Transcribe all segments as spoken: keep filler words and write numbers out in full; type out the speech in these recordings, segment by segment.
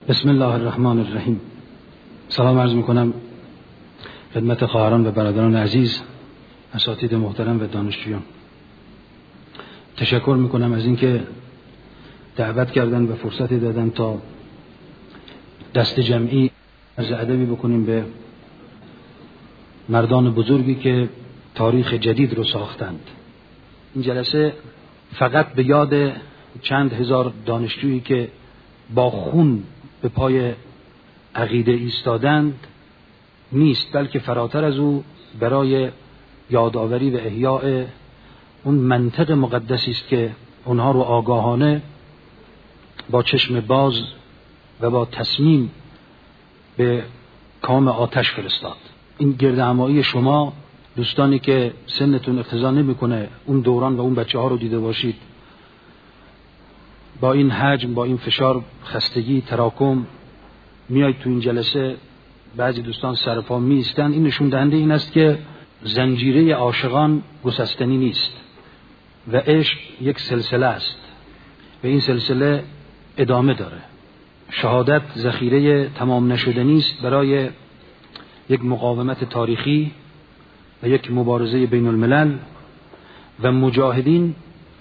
بسم الله الرحمن الرحیم. سلام عرض میکنم خدمت خواهران و برادران عزیز، اساتید محترم و دانشجویان. تشکر میکنم از اینکه دعوت کردن و فرصتی دادن تا دست جمعی عرض ادبی بکنیم به مردان بزرگی که تاریخ جدید رو ساختند. این جلسه فقط به یاد چند هزار دانشجویی که با خون به پای عقیده ایستادند نیست، بلکه فراتر از او برای یادآوری و احیاء اون منطق مقدسی است که اونها رو آگاهانه با چشم باز و با تصمیم به کام آتش فرستاد. این گردهمایی شما دوستانی که سنتون اقتضا نمیکنه اون دوران و اون بچه ها رو دیده باشید، با این حجم، با این فشار، خستگی، تراکم میاید تو این جلسه، بعضی دوستان سرپا می ایستن. این نشون دهنده این است که زنجیره عاشقان گسستنی نیست و عشق یک سلسله است و این سلسله ادامه داره. شهادت ذخیره تمام نشدنی است برای یک مقاومت تاریخی و یک مبارزه بین الملل و مجاهدین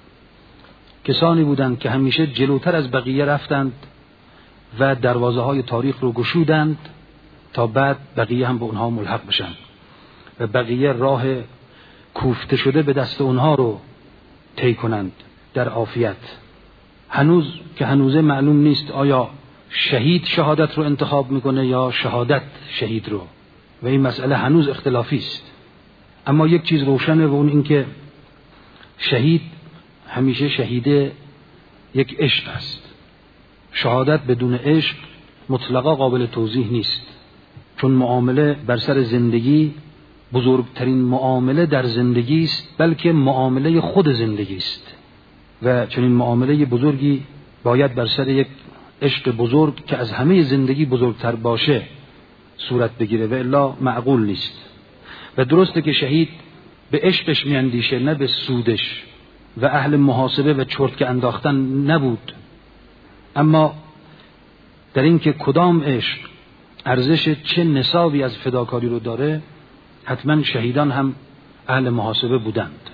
کسانی بودند که همیشه جلوتر از بقیه رفتند و دروازه های تاریخ رو گشودند تا بعد بقیه هم به اونها ملحق بشن و بقیه راه کوفته شده به دست اونها رو طی کنند در عافیت. هنوز که هنوزه معلوم نیست آیا شهید شهادت رو انتخاب میکنه یا شهادت شهید رو، و این مسئله هنوز اختلافی است. اما یک چیز روشنه و اون این که شهید همیشه شهید یک عشق است. شهادت بدون عشق مطلقا قابل توضیح نیست، چون معامله بر سر زندگی بزرگترین معامله در زندگی است، بلکه معامله خود زندگی است و چنین معامله بزرگی باید بر سر یک عشق بزرگ که از همه زندگی بزرگتر باشه صورت بگیره و الا معقول نیست. و درسته که شهید به عشقش میاندیشه نه به سودش، و اهل محاسبه و چرت که انداختن نبود، اما در این که کدام عشق ارزش چه نصابی از فداکاری رو داره، حتما شهیدان هم اهل محاسبه بودند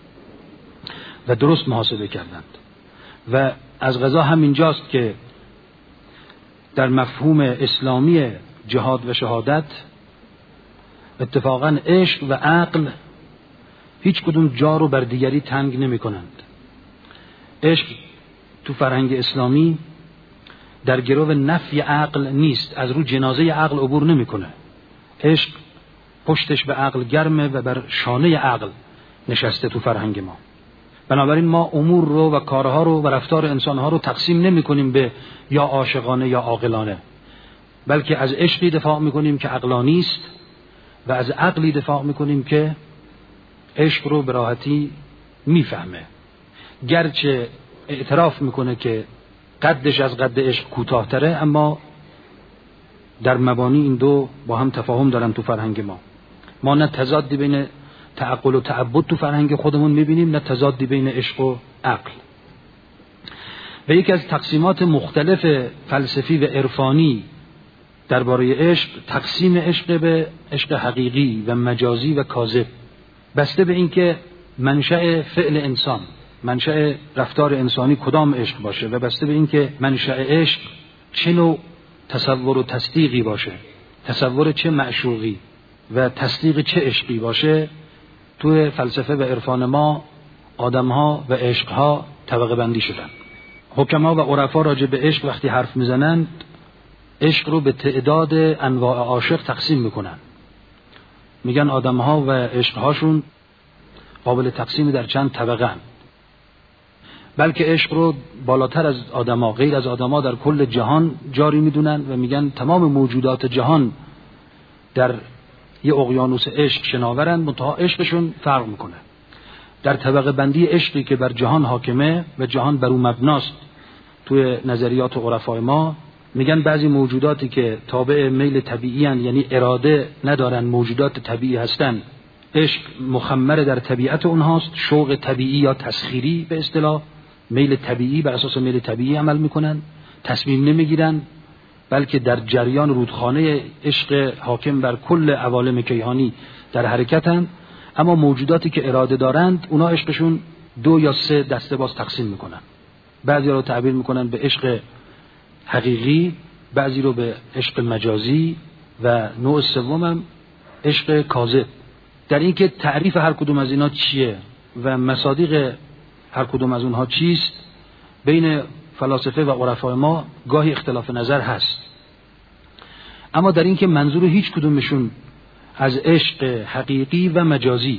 و درست محاسبه کردند. و از قضا هم اینجاست که در مفهوم اسلامی جهاد و شهادت اتفاقا عشق و عقل هیچ کدوم جا رو بر دیگری تنگ نمی کنند. عشق تو فرهنگ اسلامی در گرو نفی عقل نیست، از رو جنازه عقل عبور نمی کنه. عشق پشتش به عقل گرمه و بر شانه عقل نشسته تو فرهنگ ما. بنابراین ما امور رو و کارها رو و رفتار انسانها رو تقسیم نمی کنیم به یا عاشقانه یا عاقلانه، بلکه از عشقی دفاع می کنیم که عقلانی است و از عقلی دفاع می کنیم که عشق رو به راحتی میفهمه، گرچه اعتراف میکنه که قدش از قد عشق کوتاه‌تره، اما در مبانی این دو با هم تفاهم دارن تو فرهنگ ما. ما نه تضادی بین تعقل و تعبد تو فرهنگ خودمون میبینیم، نه تضادی بین عشق و عقل. و یکی از تقسیمات مختلف فلسفی و عرفانی درباره عشق تقسیم عشق به عشق حقیقی و مجازی و کاذب، بسته به این که منشأ فعل انسان، منشأ رفتار انسانی کدام عشق باشه و بسته به این که منشأ عشق چه نوع تصور و تصدیقی باشه، تصور چه معشوقی و تصدیق چه عشقی باشه. توی فلسفه و عرفان ما آدمها و عشقها طبقه بندی شدن. حکما و عرفا راجع به عشق وقتی حرف میزنند عشق رو به تعداد انواع عاشق تقسیم میکنن. میگن آدمها و عشقهاشون قابل تقسیم در چند طبقه هستند، بلکه عشق رو بالاتر از آدمها، غیر از آدمها در کل جهان جاری میدونن و میگن تمام موجودات جهان در یه اقیانوس عشق شناورن، منتها عشقشون فرق میکنه. در طبقه بندی عشقی که بر جهان حاکمه و جهان بر اون مبناست توی نظریات عرفای ما، میگن بعضی موجوداتی که تابع میل طبیعی هستند، یعنی اراده ندارن، موجودات طبیعی هستند، عشق مخمر در طبیعت اونهاست، شوق طبیعی یا تسخیری به اصطلاح، میل طبیعی، بر اساس میل طبیعی عمل میکنن، تصمیم نمیگیرن بلکه در جریان رودخانه عشق حاکم بر کل عوالم کیهانی در حرکتند، اما موجوداتی که اراده دارند اونا عشقشون دو یا سه دسته باز تقسیم میکنن. بعضی رو تعبیر میکنن به عشق حقیقی، بعضی رو به عشق مجازی و نوع سوم هم عشق کاذب. در این که تعریف هر کدوم از اینا چیه و مصادیق هر کدوم از اونها چیست بین فلاسفه و عرفای ما گاهی اختلاف نظر هست، اما در این که منظور هیچ کدومشون از عشق حقیقی و مجازی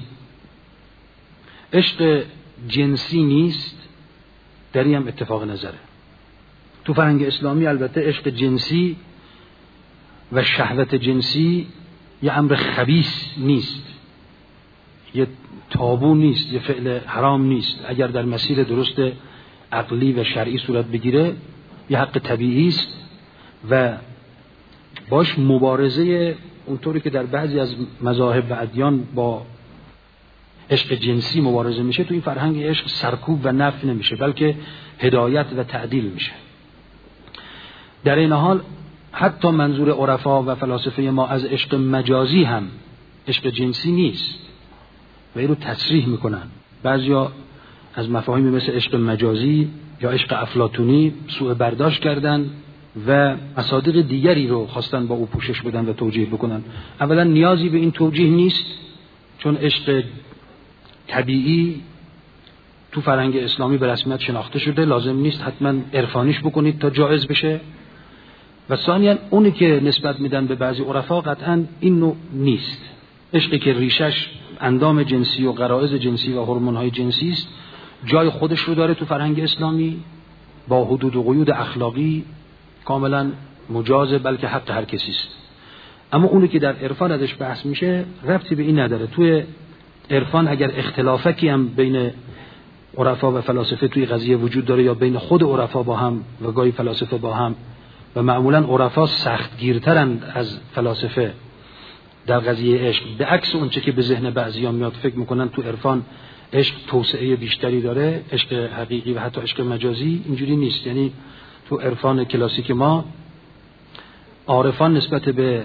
عشق جنسی نیست، در این هم اتفاق نظره. تو فرهنگ اسلامی البته عشق جنسی و شهوت جنسی یه امر خبیث نیست، یه تابو نیست، یه فعل حرام نیست. اگر در مسیر درست عقلی و شرعی صورت بگیره یه حق طبیعی است و باش مبارزه اونطوری که در بعضی از مذاهب و ادیان با عشق جنسی مبارزه میشه، تو این فرهنگ عشق سرکوب و نفی نمیشه، بلکه هدایت و تعدیل میشه. در این حال حتی منظور عرفا و فلاسفه ما از عشق مجازی هم عشق جنسی نیست و این رو تصریح میکنن. بعضیا از مفاهیمی مثل عشق مجازی یا عشق افلاطونی سوء برداشت کردن و مصادیق دیگری رو خواستن با او پوشش بدن و توجیه بکنن. اولا نیازی به این توجیه نیست، چون عشق طبیعی تو فرهنگ اسلامی به رسمیت شناخته شده، لازم نیست حتما عرفانیش بکنید تا جایز بشه. و ثانیا اونی که نسبت میدن به بعضی عرفا قطعا این نوع نیست. عشقی که ریشش اندام جنسی و غرایز جنسی و هورمون‌های جنسی است جای خودش رو داره تو فرهنگ اسلامی، با حدود و قیود اخلاقی کاملا مجاز، بلکه حق هر کسی است. اما اونی که در عرفان ازش بحث میشه ربطی به این نداره. توی عرفان اگر اختلافکی هم بین عرفا و فلاسفه توی قضیه وجود داره یا بین خود عرفا با هم و گاهی فلاسفه با هم، و معمولا عرفا سختگیرترند از فلاسفه در قضیه عشق، به عکس اون چه که به ذهن بعضیان میاد، فکر میکنن تو عرفان عشق توسعه بیشتری داره، عشق حقیقی و حتی عشق مجازی. اینجوری نیست. یعنی تو عرفان کلاسیک ما عارفان نسبت به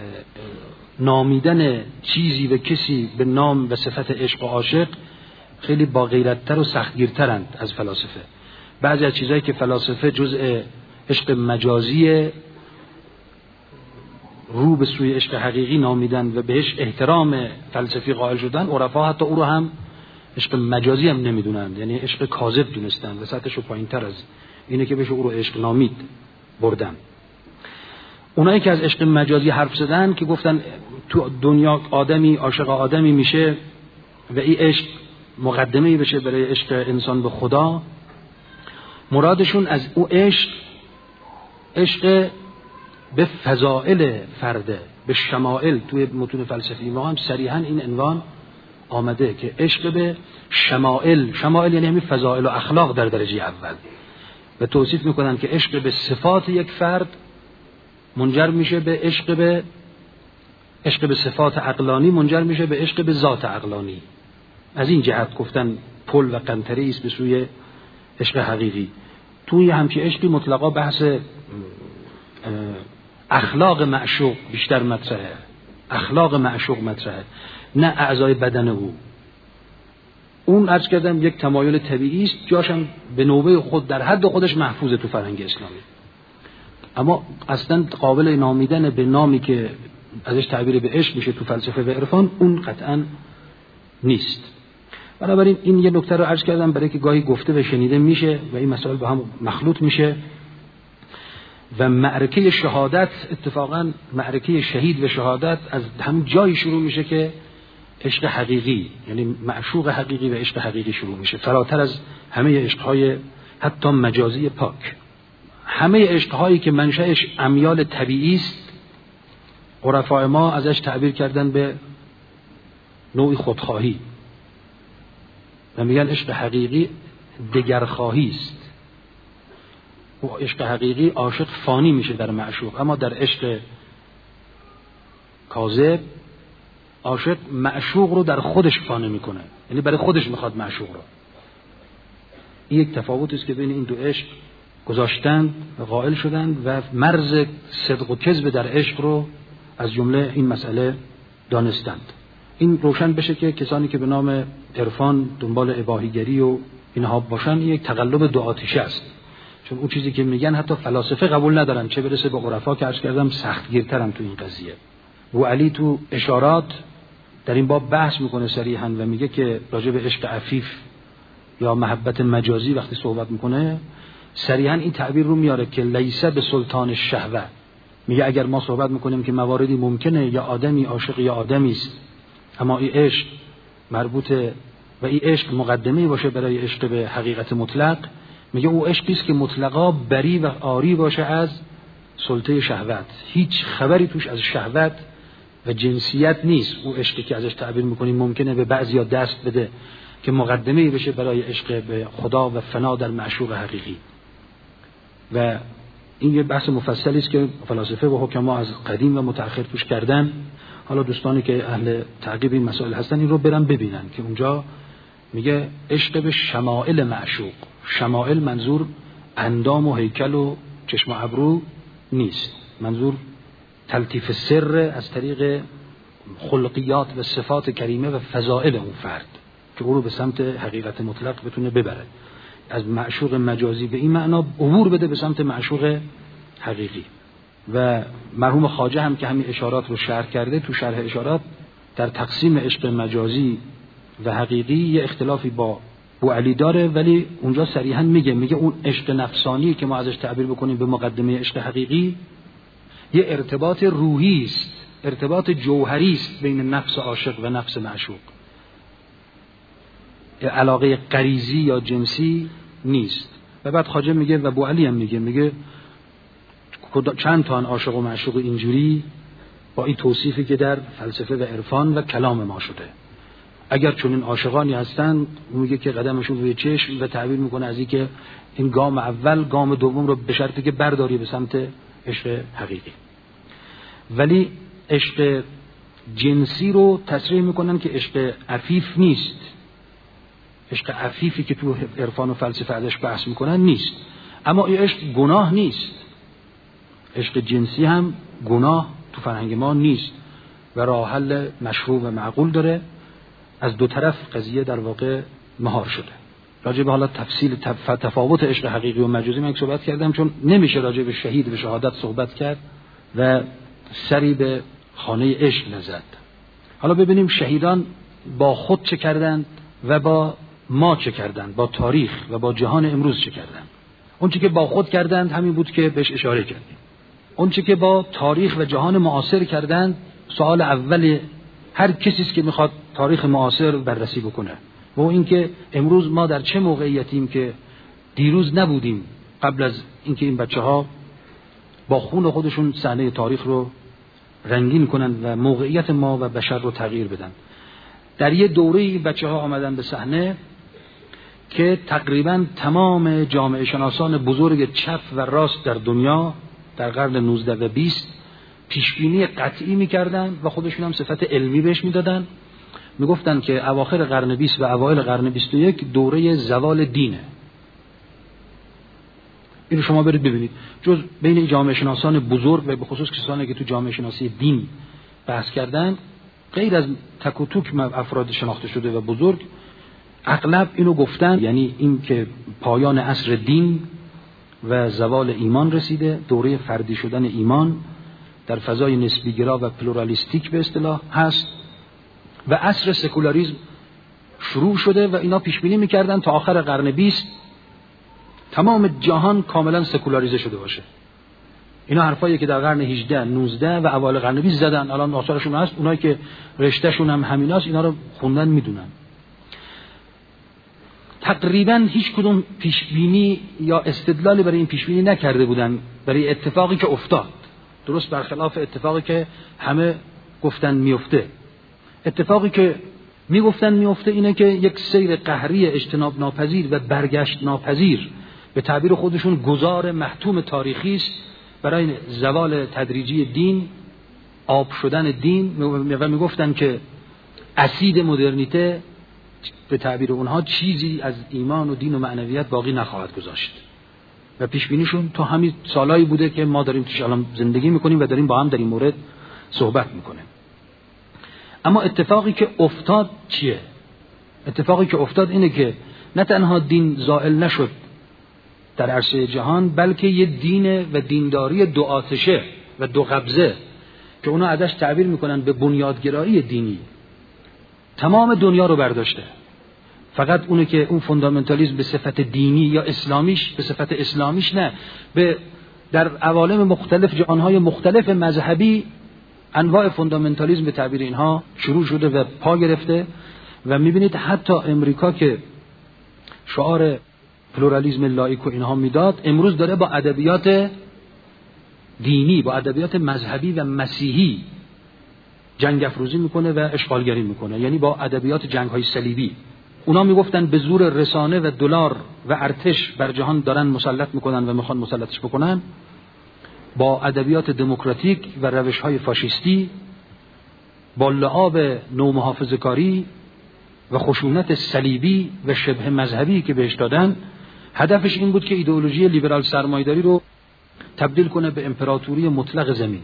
نامیدن چیزی و کسی به نام و صفت عشق و عاشق خیلی با غیرت‌تر و سختگیرترند از فلاسفه. بعضی از چیزایی که فلاسفه جزء عشق مجازی رو به سوی عشق حقیقی نامیدن و بهش احترام فلسفی قائل شدن، عرفا حتی او رو هم عشق مجازی هم نمیدونن، یعنی عشق کاذب دونستن و سطحش پایین‌تر از اینه که بهش او رو عشق نامید بردن. اونایی که از عشق مجازی حرف زدن که گفتن تو دنیا آدمی عاشق آدمی میشه و این عشق مقدمه‌ای بشه برای عشق انسان به خدا، مرادشون از او عشق عشق به فضائل فرده، به شمائل. توی متون فلسفی ما هم صریحا این عنوان آمده که عشق به شمائل. شمائل یعنی همین فضائل و اخلاق در درجه اول، و توصیف میکنن که عشق به صفات یک فرد منجر میشه به عشق به عشق به صفات عقلانی منجر میشه به عشق به ذات عقلانی. از این جهت گفتن پل و قنطره است به سوی عشق حقیقی. توی همچین عشقی مطلقا بحث اخلاق معشوق بیشتر مطرحه، اخلاق معشوق مطرحه، نه اعضای بدن او. اون عرض کردم یک تمایل طبیعی است، جاشم به نوبه خود در حد خودش محفوظه تو فرهنگ اسلامی، اما اصلا قابل نامیدن به نامی که ازش تعبیر به عشق میشه تو فلسفه و عرفان اون قطعا نیست. بنابراین این یه نکته رو عرض کردم برای که گاهی گفته و شنیده میشه و این مسائل با هم مخلوط میشه. و معرکه شهادت، اتفاقا معرکه شهید و شهادت از هم جایی شروع میشه که عشق حقیقی، یعنی معشوق حقیقی و عشق حقیقی شروع میشه، فراتر از همه عشقهای حتی مجازی پاک. همه عشقهایی که منشأش امیال طبیعی است، عرفای ما ازش تعبیر کردن به نوعی خودخواهی و میگن عشق حقیقی دگرخواهی است. و عشق حقیقی عاشق فانی میشه در معشوق، اما در عشق کاذب عاشق معشوق رو در خودش فانی میکنه، یعنی برای خودش میخواد معشوق رو. این یک تفاوت است که بین این دو عشق گذاشتند و قائل شدند و مرز صدق و کذب در عشق رو از جمله این مسئله دانستند. این روشن بشه که کسانی که به نام عرفان دنبال اباحیگری و اینها باشن یک تقلب دو آتیشه است، چون اون چیزی که میگن حتی فلاسفه قبول ندارن، چه برسه به عرفا که عرض کردم سختگیرترن تو این قضیه. و علی تو اشارات در این باب بحث میکنه صریحا و میگه که راجع به عشق عفیف یا محبت مجازی وقتی صحبت میکنه صریحا این تعبیر رو میاره که لیسه به سلطان الشهوه. میگه اگر ما صحبت میکنیم که مواردی ممکنه یا آدمی عاشق یا آدمی است، اما این عشق مربوطه و این عشق مقدمه باشه برای عشق به حقیقت مطلق، میگه او عشقی است که مطلقا بری و عاری باشه از سلطه شهوت، هیچ خبری توش از شهوت و جنسیت نیست. او عشقی که ازش تعبیر میکنیم ممکنه به بعضیا دست بده که مقدمه بشه برای عشق به خدا و فنا در معشوق حقیقی. و این یه بحث مفصلی است که فلاسفه و حکما از قدیم و متأخر توش کردن. حالا دوستانی که اهل تعقیب این مسائل هستن این رو برن ببینن که اونجا میگه عشق به شمائل معشوق. شمائل منظور اندام و هیکل و چشم و ابرو نیست، منظور تلطیف سر از طریق خلقیات و صفات کریمه و فضائل اون فرد که او رو به سمت حقیقت مطلق بتونه ببره، از معشوق مجازی به این معنا عبور بده به سمت معشوق حقیقی. و مرحوم خواجه هم که همین اشارات رو شرح کرده، تو شرح اشارات در تقسیم عشق مجازی و حقیقی یه اختلافی با بو علی داره، ولی اونجا صریحا میگه میگه اون عشق نفسانی که ما ازش تعبیر بکنیم به مقدمه عشق حقیقی یه ارتباط روحی است، ارتباط جوهری است بین نفس عاشق و نفس معشوق، علاقه غریزی یا جنسی نیست. و بعد خواجه میگه و بو علی هم میگه میگه چند تا عاشق و معشوق اینجوری با این توصیفی که در فلسفه و عرفان و کلام ما شده. اگر چنین عاشقانی هستن میگه که قدمشون روی چشم و تعبیر میکنه از این که این گام اول گام دوم رو به شرطی که برداری به سمت عشق حقیقی. ولی عشق جنسی رو تصریح میکنن که عشق عفیف نیست. عشق عفیفی که تو عرفان و فلسفه ازش بحث میکنن نیست، اما این عشق گناه نیست. عشق جنسی هم گناه تو فرهنگ ما نیست و راه حل مشروع و معقول داره. از دو طرف قضیه در واقع مهار شده. راجع به حالا تفصیل تفاوت عشق حقیقی و مجازی من صحبت کردم، چون نمیشه راجع به شهید و شهادت صحبت کرد و سری به خانه عشق نزد. حالا ببینیم شهیدان با خود چه کردند و با ما چه کردند، با تاریخ و با جهان امروز چه کردند. اون چیزی که با خود کردند همین بود که بهش اشاره کردیم. اون چیزی که با تاریخ و جهان معاصر کردند، سوال اول هر کسی است که میخواد تاریخ معاصر بررسی بکنه و این که امروز ما در چه موقعیتیم که دیروز نبودیم قبل از اینکه این بچه‌ها با خون خودشون صحنه تاریخ رو رنگین کنن و موقعیت ما و بشر رو تغییر بدن. در یه دوره این بچه‌ها آمدن به صحنه که تقریبا تمام جامعه شناسان بزرگ چپ و راست در دنیا در قرن نوزده و بیست پیشبینی قطعی می‌کردن و خودشون هم صفت علمی بهش میدادن. میگفتن که اواخر قرن بیست و اوایل قرن بیست و یک دوره زوال دینه. اینو شما برید ببینید. جز بین جامعه شناسان بزرگ و به خصوص کسانی که تو جامعه شناسی دین بحث کردن، غیر از تک و توک افراد شناخته شده و بزرگ، اغلب اینو گفتن، یعنی این که پایان عصر دین و زوال ایمان رسیده، دوره فردی شدن ایمان در فضای نسبیگرا و پلورالیستیک به اصطلاح هست و عصر سکولاریسم شروع شده و اینا پیش بینی می‌کردن تا آخر قرن بیست تمام جهان کاملا سکولاریزه شده باشه. اینا حرفایی که در قرن هجده، نوزده و اوایل قرن بیست زدن، الان آثارشون هست. اونایی که رشتهشون هم همیناست اینا رو خوندن میدونن. تقریبا هیچ کدوم پیش بینی یا استدلالی برای این پیش بینی نکرده بودن برای اتفاقی که افتاد، درست برخلاف اتفاقی که همه گفتن میفته. اتفاقی که میگفتن میفته اینه که یک سیر قهری اجتناب ناپذیر و برگشت ناپذیر، به تعبیر خودشون گذار محتوم تاریخی است برای زوال تدریجی دین، آب شدن دین، و میگفتن که اسید مدرنیته به تعبیر اونها چیزی از ایمان و دین و معنویت باقی نخواهد گذاشت. و پیش بینیشون تا همین سالایی بوده که ما داریم توش الان زندگی میکنیم و داریم با هم در این مورد صحبت میکنیم. اما اتفاقی که افتاد چیه؟ اتفاقی که افتاد اینه که نه تنها دین زائل نشد در عرصه جهان، بلکه یه دین و دینداری دو آتشه و دو قبضه که اونا ازش تعبیر میکنن به بنیادگرایی دینی، تمام دنیا رو برداشته. فقط اونه که اون فوندامنتالیسم به صفت دینی یا اسلامیش، به صفت اسلامیش نه، به در عوالم مختلف، جهانهای مختلف مذهبی انواع فوندامنتالیسم به تعبیر اینها شروع شده و پا گرفته. و میبینید حتی امریکا که شعار پلورالیسم لایک و اینها میداد، امروز داره با ادبیات دینی، با ادبیات مذهبی و مسیحی جنگ افروزی میکنه و اشغالگری میکنه، یعنی با ادبیات جنگ‌های صلیبی. اونا میگفتن به زور رسانه و دلار و ارتش بر جهان دارن مسلط میکنن و میخوان مسلطش بکنن، با ادبیات دموکراتیک و روش‌های فاشیستی، با لعاب نومحافظه‌کاری و خشونت صلیبی و شبه مذهبی که بهش دادن، هدفش این بود که ایدئولوژی لیبرال سرمایه‌داری رو تبدیل کنه به امپراتوری مطلق زمین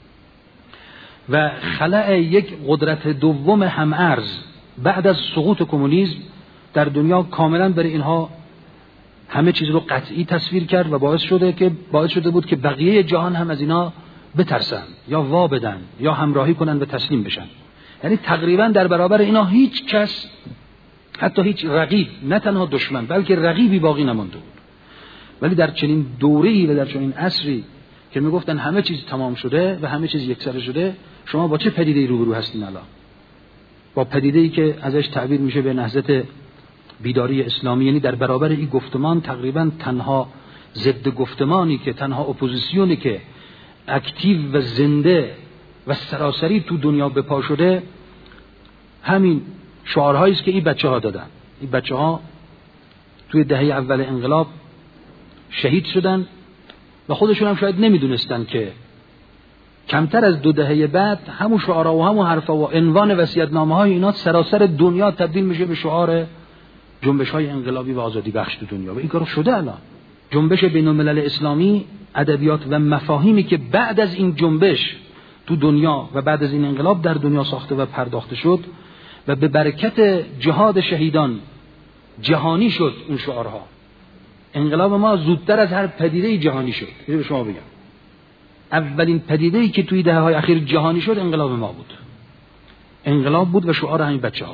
و خلأ یک قدرت دوم هم‌ارز بعد از سقوط کمونیسم در دنیا کاملا برای اینها همه چیز رو قطعی تصویر کرد و باعث شده که باعث شده بود که بقیه جهان هم از اینا بترسن یا وا بدن یا همراهی کنن و تسلیم بشن. یعنی تقریبا در برابر اینا هیچ کس، حتی هیچ رقیب، نه تنها دشمن بلکه رقیبی باقی نمونده بود. ولی در چنین دوره‌ای و در چنین عصری که میگفتن همه چیز تمام شده و همه چیز یکسره شده، شما با چه پدیده‌ای روبرو هستین الان؟ با پدیده‌ای که ازش تعبیر میشه به نهضت بیداری اسلامی. یعنی در برابر این گفتمان تقریبا تنها ضد گفتمانی که تنها اپوزیسیونی که اکتیو و زنده و سراسری تو دنیا به پا شده، همین شعارهایی است که این بچه‌ها دادن. این بچه‌ها توی دهه اول انقلاب شهید شدن و خودشون هم شاید نمیدونستن که کمتر از دو دهه بعد همون شعارها و همون حرفا و عنوان وصیت‌نامه‌های اینا سراسر دنیا تبدیل میشه به شعار جنبش‌های انقلابی و آزادی بخش تو دنیا. و این کار شده الان. جنبش بین‌الملل اسلامی، ادبیات و مفاهیمی که بعد از این جنبش تو دنیا و بعد از این انقلاب در دنیا ساخته و پرداخته شد و به برکت جهاد شهیدان جهانی شد. اون شعارها، انقلاب ما زودتر از هر پدیده جهانی شد. اینو به شما بگم، اولین پدیده‌ای که توی دهه‌های اخیر جهانی شد انقلاب ما بود. انقلاب بود و شعار همین بچه‌ها.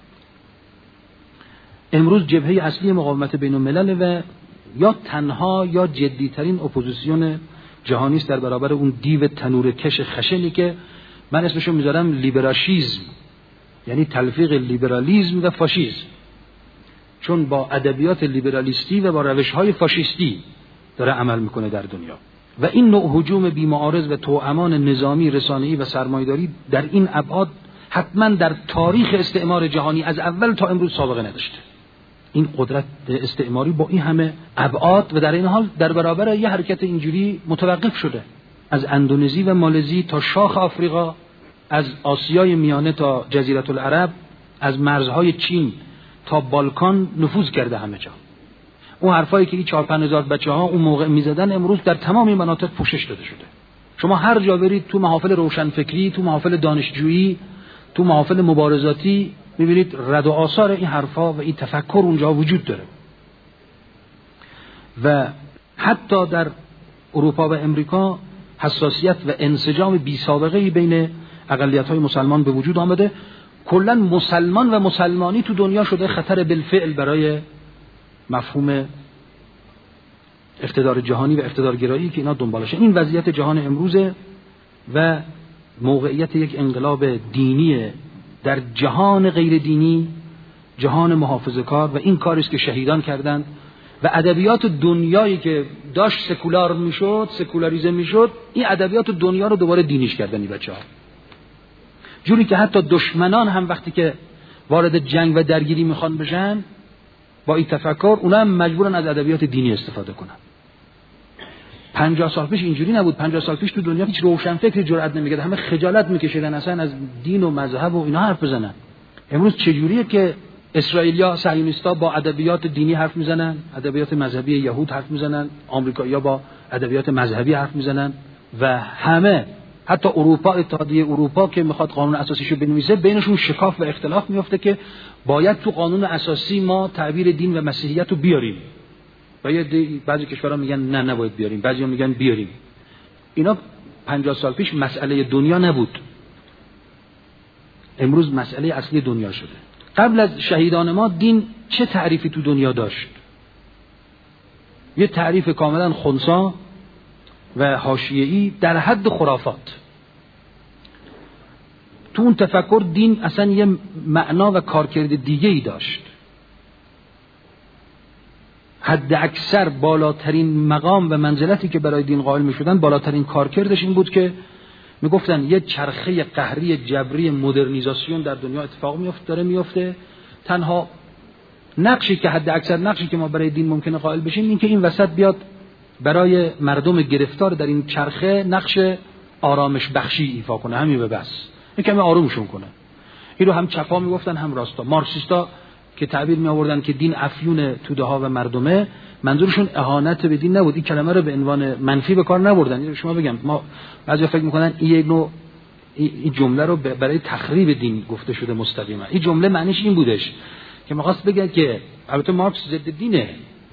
امروز جبهه اصلی مقاومت بین‌الملل و یا تنها یا جدی‌ترین اپوزیسیون جهانی است در برابر اون دیو تنور کش خشنی که من اسمشو میذارم لیبراشیزم، یعنی تلفیق لیبرالیسم و فاشیسم، چون با ادبیات لیبرالیستی و با روش‌های فاشیستی داره عمل میکنه در دنیا. و این نوع هجوم بی‌معارض و توأمان نظامی، رسانه‌ای و سرمایه‌داری در این ابعاد حتما در تاریخ استعمار جهانی از اول تا امروز سابقه نداشته. این قدرت استعماری با این همه ابعاد و در این حال در برابر یه حرکت اینجوری متوقف شده. از اندونزی و مالزی تا شاخ آفریقا، از آسیای میانه تا جزیره العرب، از مرزهای چین تا بالکان نفوذ کرده همه جا. اون حرفایی که این چهار پنج هزار بچه‌ها اون موقع می‌زدن امروز در تمام این مناطق پوشش داده شده. شما هر جا برید، تو محافل روشنفکری، تو محافل دانشجویی، تو محافل مبارزاتی، می‌بینید رد و آثار این حرفا و این تفکر اونجا وجود داره. و حتی در اروپا و امریکا حساسیت و انسجام بی سابقه‌ای بین اقلیت‌های مسلمان به وجود آمده. کلاً مسلمان و مسلمانی تو دنیا شده خطر بالفعل برای مفهوم اقتدار جهانی و اقتدارگرایی که اینا دنبالشه. این وضعیت جهان امروزه و موقعیت یک انقلاب دینی در جهان غیر دینی، جهان محافظه‌کار، و این کاری است که شهیدان کردند. و ادبیات دنیایی که داشت سکولار میشد، سکولاریزم میشد، این ادبیات دنیا رو دوباره دینیش کردن این بچه‌ها. جوری که حتی دشمنان هم وقتی که وارد جنگ و درگیری میخوان بشن با این تفکر، اونا هم مجبورن از ادبیات دینی استفاده کنن. پنجاه سال پیش اینجوری نبود. پنجاه سال پیش تو دنیا هیچ روشنفکری جرئت نمیکرد، همه خجالت میکشیدن اصلا از دین و مذهب و اینا حرف بزنن. امروز چجوریه که اسرائیلیا صهیونیستا با ادبیات دینی حرف میزنن، ادبیات مذهبی یهود حرف میزنن، آمریکایی‌ها با ادبیات مذهبی حرف میزنن و همه، حتی اروپا، اتحادیه اروپا که میخواد قانون اساسیشو بنویسه، بینشون شکاف و اختلاف میفته که باید تو قانون اساسی ما تعبیر دین و مسیحیت رو بیاریم. و بعضی کشورها میگن نه نباید بیاریم، بعضی‌ها میگن بیاریم. اینا پنجاه سال پیش مسئله دنیا نبود، امروز مسئله اصلی دنیا شده. قبل از شهیدان ما دین چه تعریفی تو دنیا داشت؟ یه تعریف کاملا خنثی و حاشیه‌ای در حد خرافات. تو اون تفکر دین اصلا یه معنا و کارکرد دیگه‌ای داشت. حد اکثر بالاترین مقام و منزلتی که برای دین قائل می‌شدن، بالاترین کارکردش این بود که میگفتن یه چرخه قهری جبری مدرنیزاسیون در دنیا اتفاق میفته، داره میفته. تنها نقشی که حد اکثر نقشی که ما برای دین ممکنه قائل بشیم این که این وسط بیاد برای مردم گرفتار در این چرخه نقش آرامش بخشی ایفا کنه، همین به بس، این کمی آرومشون کنه. این رو هم چپا میگفتن هم راستا. مارکسیستا که تعبیر می آوردن که دین افیون توده ها و مردمه، منظورشون اهانت به دین نبود. این کلمه رو به عنوان منفی به کار نبردن. شما بگم ما بعضی فکر میکنن این یک نوع این جمله رو برای تخریب دین گفته شده مستقیما. این جمله معنیش این بودش که می‌خواست بگه که البته مارکس ضد دینه،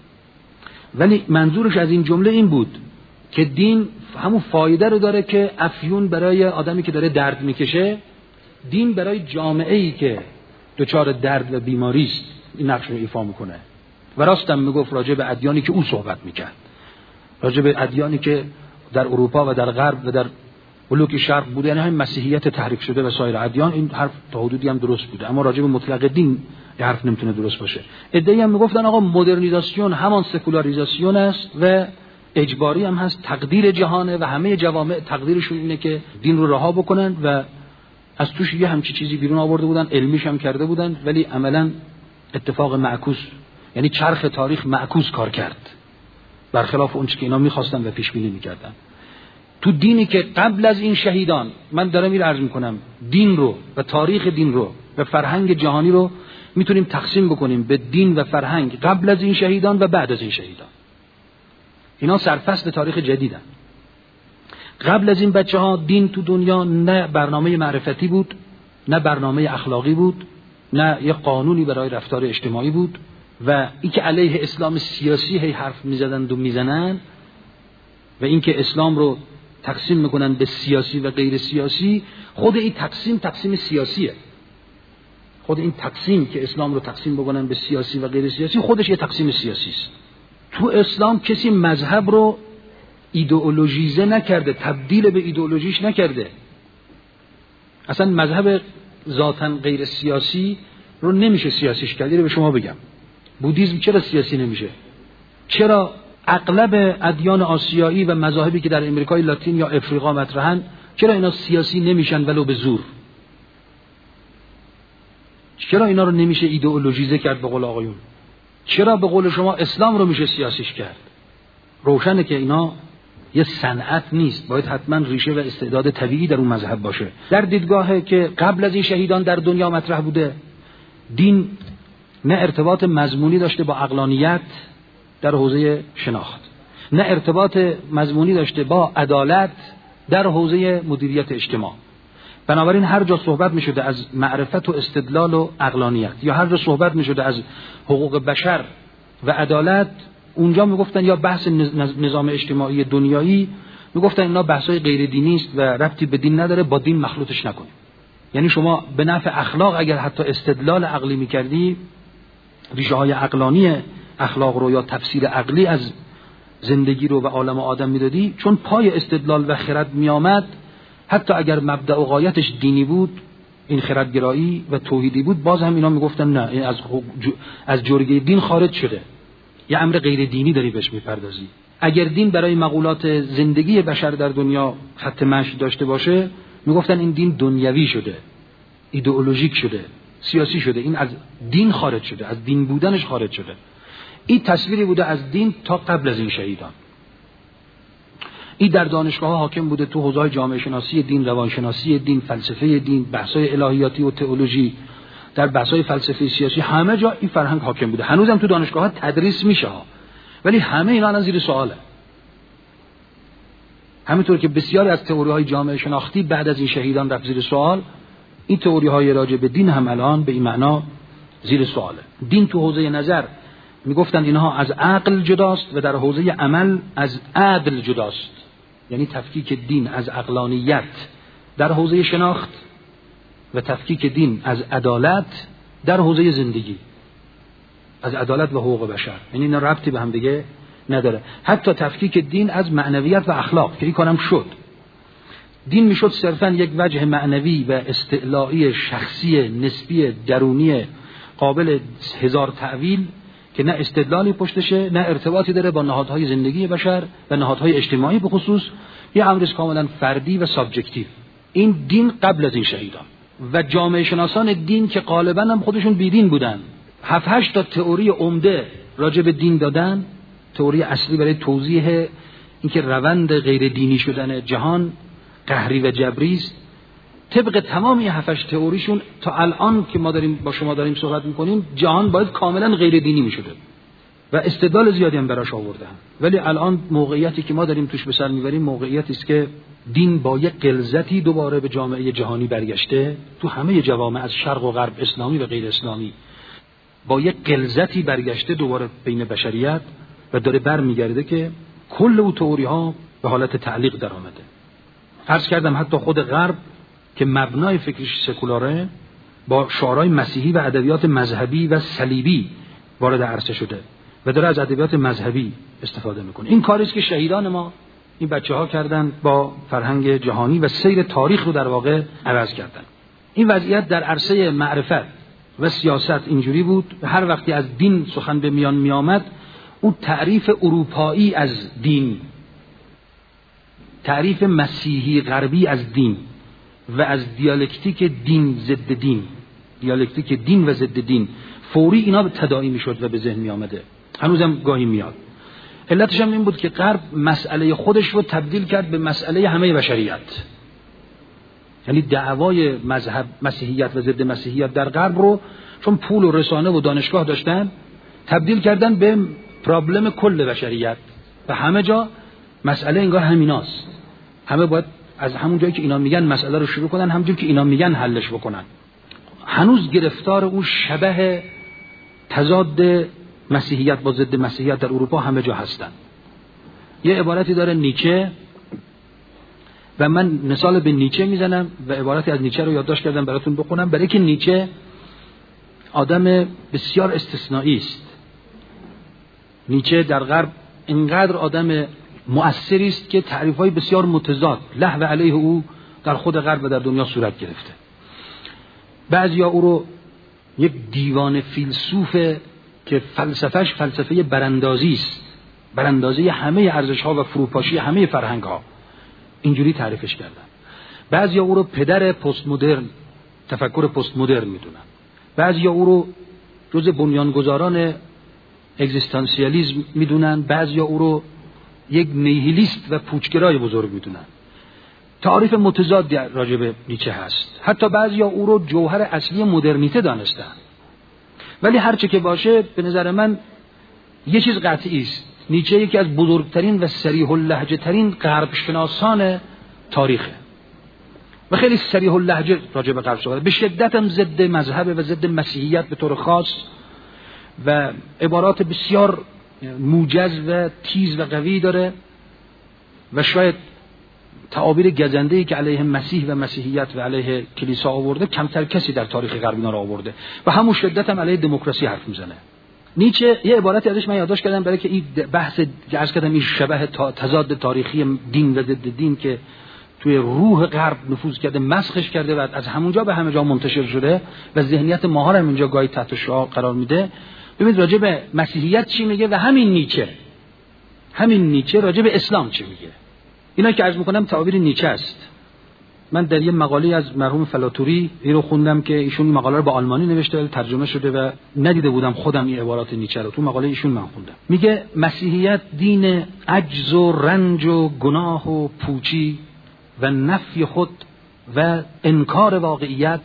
ولی منظورش از این جمله این بود که دین همون فایده رو داره که افیون برای آدمی که داره درد میکشه، دین برای جامعه‌ای که دچار درد و بیماری است این نقش رو ایفا میکنه. و راستم میگفت راجع به ادیانی که او صحبت میکرد، راجع به ادیانی که در اروپا و در غرب و در بلوک شرق بوده، یعنی همین مسیحیت تحریف شده و سایر ادیان، این حرف تا حدودی هم درست بوده، اما راجع به مطلق دین این حرف نمیتونه درست باشه. ادعی هم میگفتن آقا مدرنیزاسیون همان سکولاریزاسیون است و اجباری هم هست، تقدیر جهانه و همه جوامع تقدیرشون اینه که دین رو رها بکنن و از توش یه همچی چیزی بیرون آورده بودن، علمیش هم کرده بودن، ولی عملاً اتفاق معکوس، یعنی چرخ تاریخ معکوس کار کرد برخلاف اون چیزی که اینا می‌خواستن و پیش بینی می‌کردن. تو دینی که قبل از این شهیدان، من دارم این عرض می‌کنم، دین رو و تاریخ دین رو و فرهنگ جهانی رو میتونیم تقسیم بکنیم به دین و فرهنگ قبل از این شهیدان و بعد از این شهیدان. اینا سرفصل تاریخ جدیدن. قبل از این بچه‌ها دین تو دنیا نه برنامه معرفتی بود، نه برنامه اخلاقی بود، نه یه قانونی برای رفتار اجتماعی بود. و این که علیه اسلام سیاسی هی حرف میزدند و میزنن و این که اسلام رو تقسیم میکنن به سیاسی و غیر سیاسی، خود این تقسیم تقسیم سیاسیه. خود این تقسیم که اسلام رو تقسیم بکنن به سیاسی و غیر سیاسی خودش یه تقسیم سیاسی است. تو اسلام کسی مذهب رو ایدئولوژیزه نکرده، تبدیل به ایدئولوژیش نکرده. اصلا مذهب ذاتاً غیر سیاسی رو نمیشه سیاسیش کرد. رو به شما بگم بودیسم چرا سیاسی نمیشه؟ چرا اغلب ادیان آسیایی و مذاهبی که در امریکای لاتین یا افریقا مطرحن، چرا اینا سیاسی نمیشن ولو به زور؟ چرا اینا رو نمیشه ایدئولوژیزه کرد به قول آقایون؟ چرا به قول شما اسلام رو میشه سیاسیش کرد؟ روشنه که اینا یه صنعت نیست، باید حتما ریشه و استعداد طبیعی در اون مذهب باشه. در دیدگاهی که قبل از این شهیدان در دنیا مطرح بوده، دین نه ارتباط مضمونی داشته با عقلانیت در حوزه شناخت، نه ارتباط مضمونی داشته با عدالت در حوزه مدیریت اجتماع. بنابراین هر جا صحبت می شده از معرفت و استدلال و عقلانیت، یا هر جا صحبت می شده از حقوق بشر و عدالت، اونجا می گفتن یا بحث نظام اجتماعی دنیایی، می گفتن اینا بحثای غیر دینی است و ربطی به دین نداره، با دین مخلوطش نکنید. یعنی شما به نفع اخلاق اگر حتی استدلال عقلی می کردی، ریشه های عقلانی اخلاق رو یا تفسیر عقلی از زندگی رو و عالم آدم میدادی، چون پای استدلال و خرد می آمد، حتی اگر مبدأ و غایتش دینی بود، این خردگرایی و توحیدی بود، باز هم اینا میگفتن نه، این از از جرگه دین خارج شده، یه امر غیر دینی داری بهش میپردازی. اگر دین برای مقولات زندگی بشر در دنیا خط مشی داشته باشه، میگفتن این دین دنیوی شده، ایدئولوژیک شده، سیاسی شده، این از دین خارج شده، از دین بودنش خارج شده. این تصویری بوده از دین تا قبل از این شهیدان. این در دانشگاه ها حاکم بوده، تو حوزه جامعه شناسی دین، روانشناسی دین، فلسفه دین، بحث‌های الهیاتی و تئولوژی، در بحث‌های فلسفی سیاسی همه جا این فرهنگ حاکم بوده. هنوزم تو دانشگاه‌ها تدریس میشه، ولی همه اینا الان زیر سواله. همینطور که بسیاری از تئوری‌های جامعه شناختی بعد از این شهیدان رفت زیر سوال، این تئوری‌های راجع به دین هم الان به این معنا زیر سواله. دین تو حوزه نظر میگفتند اینها از عقل جداست و در حوزه عمل از عدل جداست. یعنی تفکیک دین از عقلانیت در حوزه شناخت و تفکیک دین از عدالت در حوزه زندگی، از عدالت و حقوق بشر. یعنی اینا ربطی به هم دیگه نداره. حتی تفکیک دین از معنویت و اخلاق که این کارم شد. دین میشد صرفا یک وجه معنوی و استعلائی شخصی نسبی درونی قابل هزار تأویل که نه استدلالی پشتشه، نه ارتباطی داره با نهادهای زندگی بشر و نهادهای اجتماعی، به خصوص یه امر کاملا فردی و سابجکتیو. این دین قبل از این شهیدان و جامعه شناسان دین که غالبا هم خودشون بیدین بودن، هفت هشت تا تئوری عمده راجع به دین دادن. تئوری اصلی برای توضیح اینکه روند غیر دینی شدن جهان قهری و جبری است. طبق تمام این هفت هشت تئوریشون تا الان که ما داریم با شما داریم صحبت میکنیم جهان باید کاملا غیر دینی میشده و استدلال زیادی هم براش آوردن، ولی الان موقعیتی که ما داریم توش به سر میبریم موقعیتی است که دین با یک غلظتی دوباره به جامعه جهانی برگشته. تو همه جوامع از شرق و غرب، اسلامی و غیر اسلامی، با یک غلظتی برگشته دوباره بین بشریت و داره برمیگرده که کل اون تئوری ها به حالت تعلیق در آمده. عرض کردم حتی خود غرب که مبنای فکرش سکولاره با شعارهای مسیحی و ادبیات مذهبی و صلیبی وارد عرصه شده و داره از ادبیات مذهبی استفاده میکنه. این کاری است که شهیدان ما این بچه‌ها کردن، با فرهنگ جهانی و سیر تاریخ رو در واقع عوض کردن. این وضعیت در عرصه معرفت و سیاست اینجوری بود. هر وقتی از دین سخن به میان میآمد، اون تعریف اروپایی از دین، تعریف مسیحی غربی از دین و از دیالکتیک دین ضد دین، دیالکتیک دین و ضد دین، فوری اینا به تداعی میشد و به ذهن می آمده. هنوزم گاهی میاد. علتش هم این بود که غرب مسئله خودش رو تبدیل کرد به مسئله همه بشریت. یعنی دعوای مذهب مسیحیت و ضد مسیحیت در غرب رو چون پول و رسانه و دانشگاه داشتن، تبدیل کردن به پرابلم کل بشریت و همه جا مسئله انگار همیناست. همه باید از همون جایی که اینا میگن مسئله رو شروع کنن، همونجوری که اینا میگن حلش بکنن. هنوز گرفتار اون شبه تضاد مسیحیت با ضد مسیحیت در اروپا همه جا هستن. یه عبارتی داره نیچه و من مثال به نیچه میزنم و عبارتی از نیچه رو یادداشت کردم براتون بخونم، برای که نیچه آدم بسیار استثنایی است. نیچه در غرب اینقدر آدم مؤثری است که تعریف‌های بسیار متضاد لهو علیه او در خود غرب و در دنیا صورت گرفته. بعضیا او رو یک دیوان فیلسوفه که فلسفهش فلسفه براندازی است، براندازی همه ارزش‌ها و فروپاشی همه فرهنگ‌ها، اینجوری تعریفش کردن. بعضیا او رو پدر پست مدرن، تفکر پست مدرن میدونن. بعضیا او رو جزء بنیانگذاران اگزیستانسیالیسم میدونن، بعضیا او رو یک نیهیلیست و پوچگرای بزرگ میدونن. تعریف متضادی راجع به نیچه هست. حتی بعضیا او رو جوهر اصلی مدرنیته دانستن. ولی هر چه که باشه به نظر من یه چیز قطعی است، نیچه یکی از بزرگترین و صریح اللهجه ترین غرب شناسان تاریخه و خیلی صریح اللهجه راجع به غرب صحبت، به شدت هم ضد مذهب و ضد مسیحیت به طور خاص و عبارات بسیار موجز و تیز و قوی داره و شاید تعابیر گزنده‌ای که علیه مسیح و مسیحیت و علیه کلیسا آورده کمتر کسی در تاریخ غرب اینا رو آورده و همون شدت هم علیه دموکراسی حرف میزنه. نیچه یه عبارتی ازش من یادداشت کردم برای که این بحث عرض کردم این شبه تضاد تاریخی دین و ضد دین که توی روح غرب نفوذ کرده، مسخش کرده و از همونجا به همه جا منتشر شده و ذهنیت ماها رو اینجا گاهی تحت شعاع قرار میده. ببینید راجع به مسیحیت چی میگه و همین نیچه همین نیچه راجع به اسلام چی میگه. اینا که عرض میکنم تعابیر نیچه است. من در یه مقاله از مرحوم فلاتوری این رو خوندم که ایشون این مقاله رو به آلمانی نوشته ولی ترجمه شده و ندیده بودم خودم این عبارات نیچه رو. تو مقاله ایشون من خوندم. میگه مسیحیت دین عجز و رنج و گناه و پوچی و نفی خود و انکار واقعیت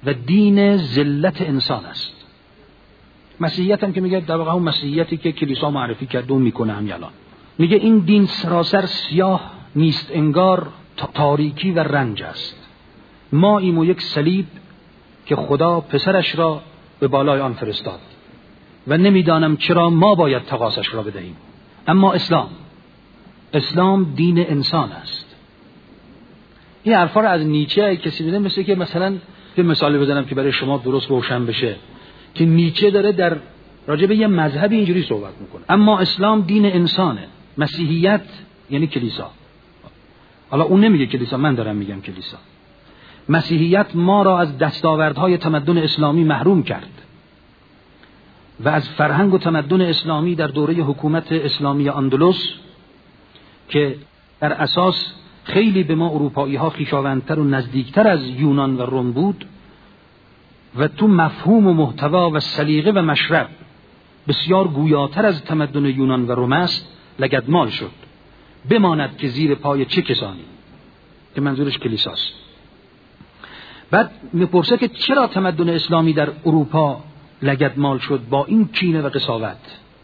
و دین ذلت انسان است. مسیحیت هم که میگه در واقع اون مسیحیتی که کلیسا معرفی کرده و میکنه همین الان، میگه این دین سراسر سیاه نیست انگار، تاریکی و رنج است. ما ایم و یک صلیب که خدا پسرش را به بالای آن فرستاد و نمیدانم چرا ما باید تقاصش را بدهیم. اما اسلام اسلام دین انسان است. این حرفا رو از نیچه کسی میده، مثل که مثلا یه مثالی بزنم که برای شما درست روشن بشه، که نیچه داره در راجع به یه مذهبی اینجوری صحبت میکنه، اما اسلام دین انسانه، مسیحیت یعنی کلیسا. حالا اون نمیگه کلیسا، من دارم میگم کلیسا. مسیحیت ما را از دستاوردهای تمدن اسلامی محروم کرد و از فرهنگ و تمدن اسلامی در دوره حکومت اسلامی اندلس که در اساس خیلی به ما اروپایی ها خویشاوندتر و نزدیکتر از یونان و روم بود و تو مفهوم و محتوا و سلیقه و مشرب بسیار گویاتر از تمدن یونان و روم است، لگدمال شد. بماند که زیر پای چه کسانی، که منظورش کلیساست. بعد میپرسه که چرا تمدن اسلامی در اروپا لگدمال شد با این کینه و قساوت؟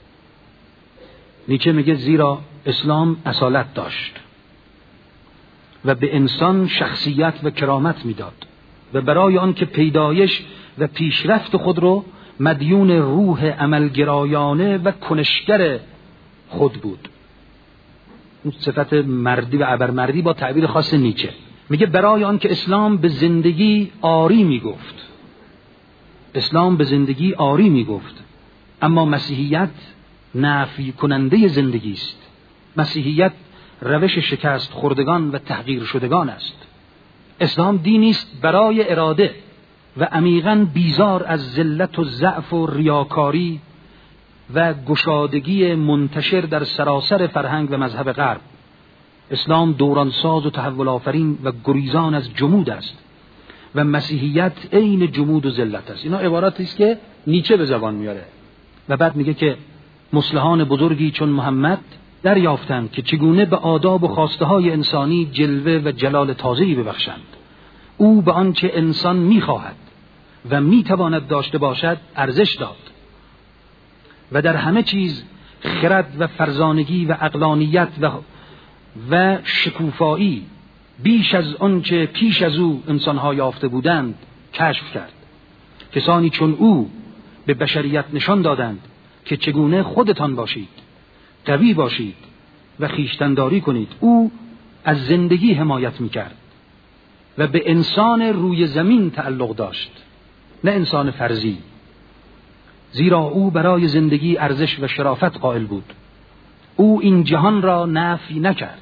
نیچه میگه زیرا اسلام اصالت داشت و به انسان شخصیت و کرامت میداد و برای آن که پیدایش و پیشرفت خود رو مدیون روح عملگرایانه و کنشگر خود بود. اون صفت مردی و ابرمردی با تعبیر خاص نیچه. میگه برای آن که اسلام به زندگی آری میگفت، اسلام به زندگی آری میگفت، اما مسیحیت نفی کننده زندگی است. مسیحیت روش شکست خوردگان و تحقیر شدگان است. اسلام دینی است برای اراده و عمیقاً بیزار از ذلت و ضعف و ریاکاری و گشادگی منتشر در سراسر فرهنگ و مذهب غرب. اسلام دورانساز و تحول آفرین و گریزان از جمود است و مسیحیت عین جمود و ذلت است. اینا عباراتی است که نیچه به زبان میاره و بعد میگه که مصلحان بزرگی چون محمد دریافتند که چگونه به آداب و خواسته های انسانی جلوه و جلال تازه‌ای ببخشند. او به آنچه انسان میخواهد و میتواند داشته باشد ارزش داد و در همه چیز خرد و فرزانگی و عقلانیت و و شکوفایی بیش از آنچه پیش از او انسان‌ها یافته بودند کشف کرد. کسانی چون او به بشریت نشان دادند که چگونه خودتان باشید، قوی باشید و خویشتن‌داری کنید. او از زندگی حمایت می‌کرد و به انسان روی زمین تعلق داشت، نه انسان فرضی، زیرا او برای زندگی ارزش و شرافت قائل بود. او این جهان را نفی نکرد.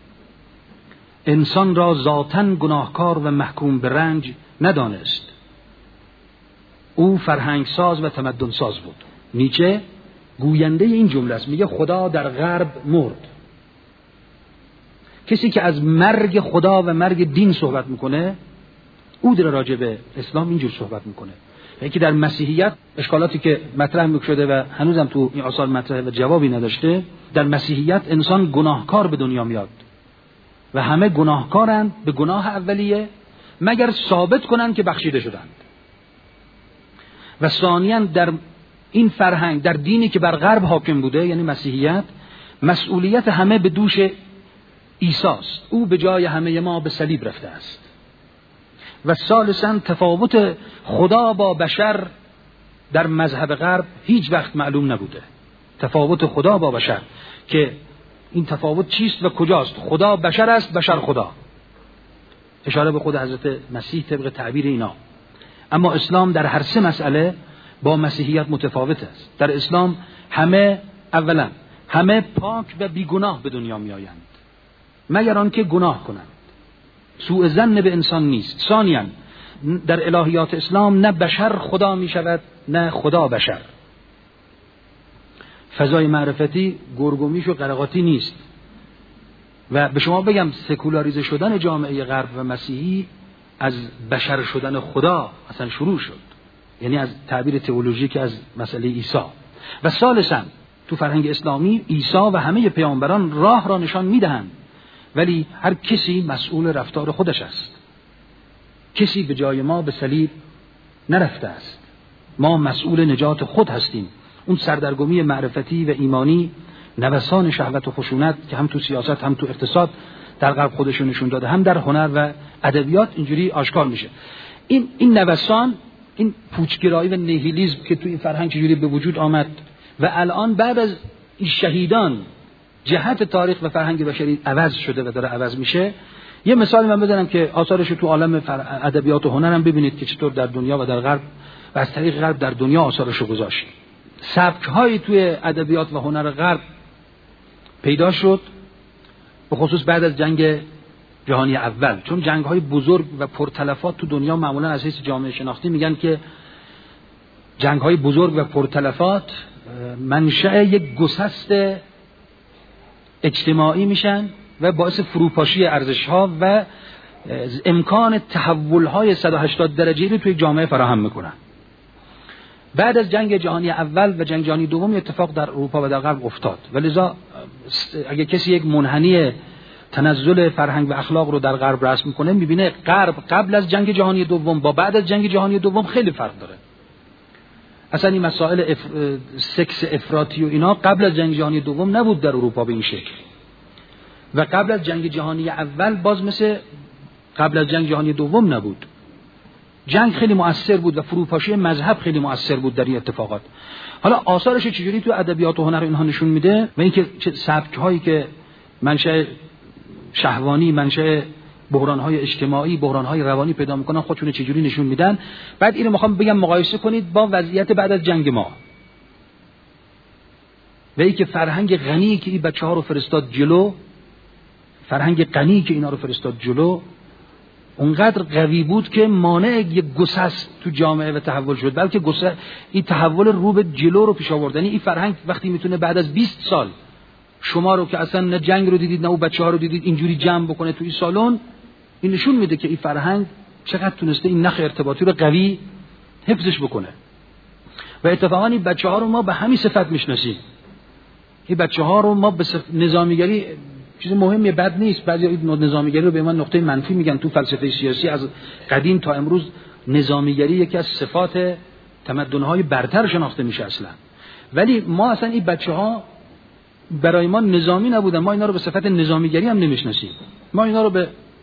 انسان را ذاتاً گناهکار و محکوم به رنج ندانست. او فرهنگ ساز و تمدن ساز بود. نیچه گوینده این جمله است. میگه خدا در غرب مرد. کسی که از مرگ خدا و مرگ دین صحبت میکنه، او در راجع به اسلام اینجور صحبت میکنه. یعنی که در مسیحیت اشکالاتی که مطرح میشده و هنوزم تو این آثار مطرحه و جوابی نداشته، در مسیحیت انسان گناهکار به دنیا میاد و همه گناهکارند به گناه اولیه مگر ثابت کنند که بخشیده شدند. و ثانیاً در این فرهنگ، در دینی که بر غرب حاکم بوده یعنی مسیحیت، مسئولیت همه به دوش عیسی است. او به جای همه ما به صلیب رفته است. و ثالثاً تفاوت خدا با بشر در مذهب غرب هیچ وقت معلوم نبوده. تفاوت خدا با بشر که این تفاوت چیست و کجاست؟ خدا بشر است، بشر خدا. اشاره به خود حضرت مسیح طبق تعبیر اینا. اما اسلام در هر سه مسئله با مسیحیت متفاوت است. در اسلام همه اولا همه پاک و بیگناه به دنیا می آیند مگر آنکه گناه کنند. سوء ظن به انسان نیست. ثانیاً در الهیات اسلام نه بشر خدا می شود نه خدا بشر. فضای معرفتی گرگومیش و قرقاتی نیست. و به شما بگم سکولاریزه شدن جامعه غرب و مسیحی از بشر شدن خدا اصلا شروع شد، یعنی از تعبیر تئولوژیک از مسئله عیسی. و ثالثاً تو فرهنگ اسلامی عیسی و همه پیامبران راه را نشان میدهند، ولی هر کسی مسئول رفتار خودش است. کسی به جای ما به صلیب نرفته است. ما مسئول نجات خود هستیم. اون سردرگمی معرفتی و ایمانی، نوسان شهوت و خشونت که هم تو سیاست هم تو اقتصاد در غرب خودشون نشون داده، هم در هنر و ادبیات اینجوری آشکار میشه. این این نوسان، این پوچگرایی و نیهیلیسم که تو این فرهنگ چجوری به وجود آمد و الان بعد از این شهیدان جهت تاریخ و فرهنگ بشری عوض شده و داره عوض میشه. یه مثال من بزنم که آثارش تو عالم ادبیات و هنر هم ببینید که چطور در دنیا و در غرب و از طریق غرب در دنیا آثارش رو گذاشت. سبک‌هایی توی ادبیات و هنر غرب پیدا شد، به خصوص بعد از جنگ جهانی اول، چون جنگ‌های بزرگ و پرتلفات تو دنیا معمولا از حیث جامعه شناختی میگن که جنگ‌های بزرگ و پرتلفات منشأ یک گسست اجتماعی میشن و باعث فروپاشی ارزش‌ها و امکان تحول‌های صد و هشتاد درجه‌ای رو توی جامعه فراهم میکنن. بعد از جنگ جهانی اول و جنگ جهانی دوم اتفاق در اروپا و در غرب افتاد و لذا اگه کسی یک منحنی تنزل فرهنگ و اخلاق رو در غرب رسم میکنه، میبینه غرب قبل از جنگ جهانی دوم با بعد از جنگ جهانی دوم خیلی فرق داره. اصلا این مسائل اف... سکس افراطی و اینا قبل از جنگ جهانی دوم نبود در اروپا به این شکل، و قبل از جنگ جهانی اول باز مثل قبل از جنگ جهانی دوم نبود. جنگ خیلی مؤثر بود و فروپاشی مذهب خیلی مؤثر بود در این اتفاقات. حالا آثارش چجوری تو ادبیات و هنر اینها نشون میده و اینکه چه سبک‌هایی که منشأ شهوانی، منشأ بحران‌های اجتماعی، بحران‌های روانی پیدا می‌کنن خودشون چجوری نشون میدن. بعد اینو می‌خوام بگم مقایسه کنید با وضعیت بعد از جنگ ما و اینکه فرهنگ غنی که این بچه‌ها رو فرستاد جلو، فرهنگ غنی که اینا رو فرستاد جلو اونقدر قوی بود که مانع یک گسست تو جامعه و تحول شد، بلکه گسست این تحول رو به جلو رو پیش آورد. یعنی این فرهنگ وقتی میتونه بعد از بیست سال شما رو که اصلا نه جنگ رو دیدید نه اون بچه‌ها رو دیدید اینجوری جمع بکنه تو این سالن، این نشون میده که این فرهنگ چقدر تونسته این نخ ارتباطی رو قوی حفظش بکنه. و اتفاقا این بچه‌ها رو ما به همین صفت میشناسیم. این بچه‌ها رو ما به نظامیگری چیز مهمی بد نیست. بعضی نظامیگری رو به من نقطه منفی میگن. تو فلسفه سیاسی از قدیم تا امروز نظامیگری یکی از صفات تمدن‌های برتر شناخته میشه اصلا. ولی ما اصلا این بچه‌ها برای ما نظامی نبودن، ما اینا رو به صفت نظامیگری هم نمیشناسیم. ما اینا رو به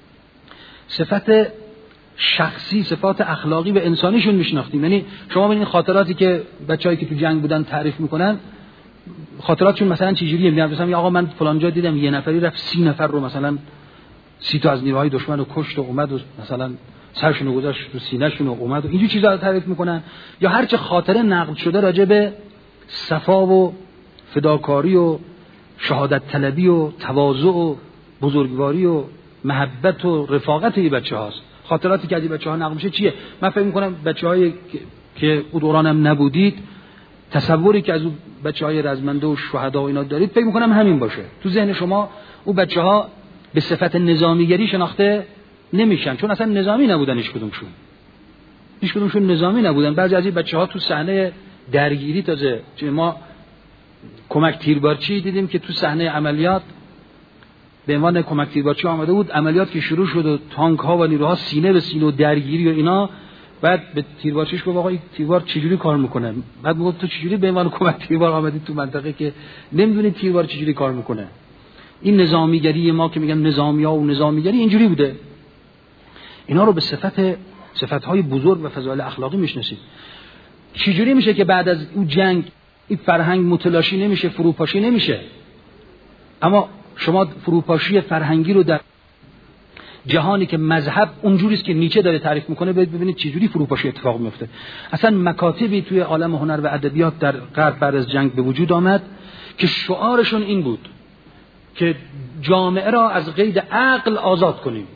صفت شخصی، صفات اخلاقی و انسانیشون میشناختیم. یعنی شما ببینید خاطراتی که بچه‌هایی که تو جنگ بودن تعریف میکنن، خاطراتشون مثلا چجوریه؟ میگن مثلا آقا من فلان جا دیدم یه نفری رفت سی نفر رو مثلا سی تا از نیروهای دشمن رو کشت و اومد و مثلا سرشون رو گذاشت تو سینه‌شون و اومد و اینجور چیزا رو تعریف میکنن. یا هر چه خاطره نقل شده راجع به صفا و فداکاری و شهادت طلبی و تواضع و بزرگواری و محبت و رفاقت این بچه‌هاست. خاطراتی که از این بچه‌ها نقل میشه چیه؟ من فکر می‌کنم بچه‌هایی که اون دورانم نبودید تصوری که از اون بچه‌های رزمنده و شهدا و اینا دارید فکر می‌کنم همین باشه. تو ذهن شما اون بچه‌ها به صفت نظامیگری شناخته نمیشن، چون اصلا نظامی نبودن هیچ کدومشون. هیچ کدومشون نظامی نبودن. بعضی از این بچه‌ها تو صحنه درگیری تازه چه ما کمک تیربارچی دیدیم که تو صحنه عملیات به عنوان کمک تیربارچی آمده بود. عملیات که شروع شد و تانک‌ها و نیروها سینه به سینه و درگیری و اینا، بعد به تیربارچیش گفت آقا این تیربار چجوری کار میکنه؟ بعد میگفت تو چجوری به عنوان کمک تیربار آمدید تو منطقه که نمیدونید تیربار چجوری کار میکنه؟ این نظامیگری ما که میگن نظامیا و نظامیگری اینجوری بوده. اینا رو به صفت صفت‌های بزرگ و فضایل اخلاقی میشناسید. چجوری میشه که بعد از اون جنگ این فرهنگ متلاشی نمیشه، فروپاشی نمیشه؟ اما شما فروپاشی فرهنگی رو در جهانی که مذهب اونجوری است که نیچه داره تعریف میکنه ببینید چجوری فروپاشی اتفاق میفته. اصلا مکاتبی توی عالم هنر و ادبیات در غرب بعد از جنگ به وجود آمد که شعارشون این بود که جامعه را از قید عقل آزاد کنیم.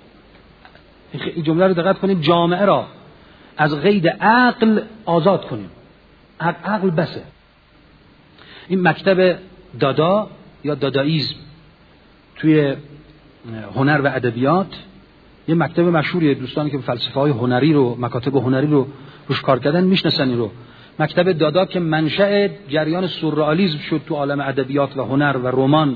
این جمله رو دقت کنید، جامعه را از قید عقل آزاد کنیم. عقل بسه. این مکتب دادا یا دادائیسم توی هنر و ادبیات یه مکتب مشهوریه. دوستانی که فلسفه های هنری رو، مکاتب هنری رو روش کار کردن میشناسن این رو. مکتب دادا که منشأ جریان سورئالیسم شد تو عالم ادبیات و هنر و رمان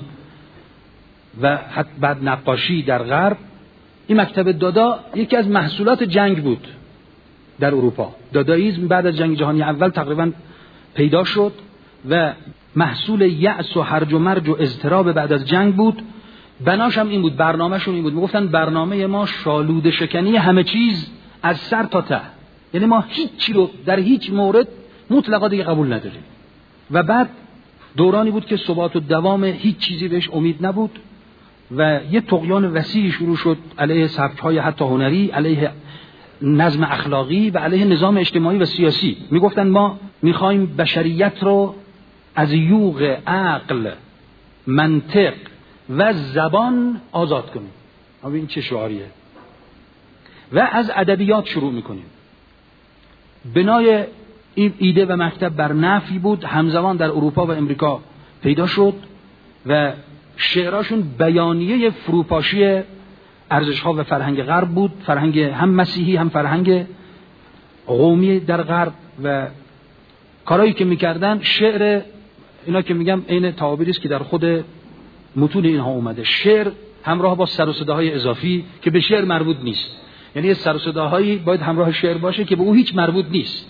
و حتی بعد نقاشی در غرب. این مکتب دادا یکی از محصولات جنگ بود. در اروپا. دادائیسم بعد از جنگ جهانی اول تقریبا پیدا شد و محصول یأس و هرج و مرج و اضطراب بعد از جنگ بود. بناش هم این بود، برنامه‌شون این بود، میگفتن برنامه ما شالوده شکنی همه چیز از سر تا ته، یعنی ما هیچی رو در هیچ مورد مطلقا دیگه قبول نداریم. و بعد دورانی بود که ثبات و دوام هیچ چیزی بهش امید نبود و یه طغیان وسیعی شروع شد علیه سبک‌های حتی هنری، علیه نظم اخلاقی و علیه نظام اجتماعی و سیاسی. میگفتن ما میخوایم بشریت رو از یوغ عقل، منطق و زبان آزاد کنیم. اما این چه شعاریه؟ و از ادبیات شروع میکنیم. بنای این ایده و مکتب بر نفی بود، همزمان در اروپا و امریکا پیدا شد و شعراشون بیانیه فروپاشی ارزش‌ها و فرهنگ غرب بود، فرهنگ هم مسیحی هم فرهنگ قومی در غرب. و کارهایی که میکردن، شعر اینا که میگم عین تعابیری است که در خود متون اینها اومده. شعر همراه با سر و صداهای اضافی که به شعر مربوط نیست، یعنی سر و صداهایی باید همراه شعر باشه که به او هیچ مربوط نیست.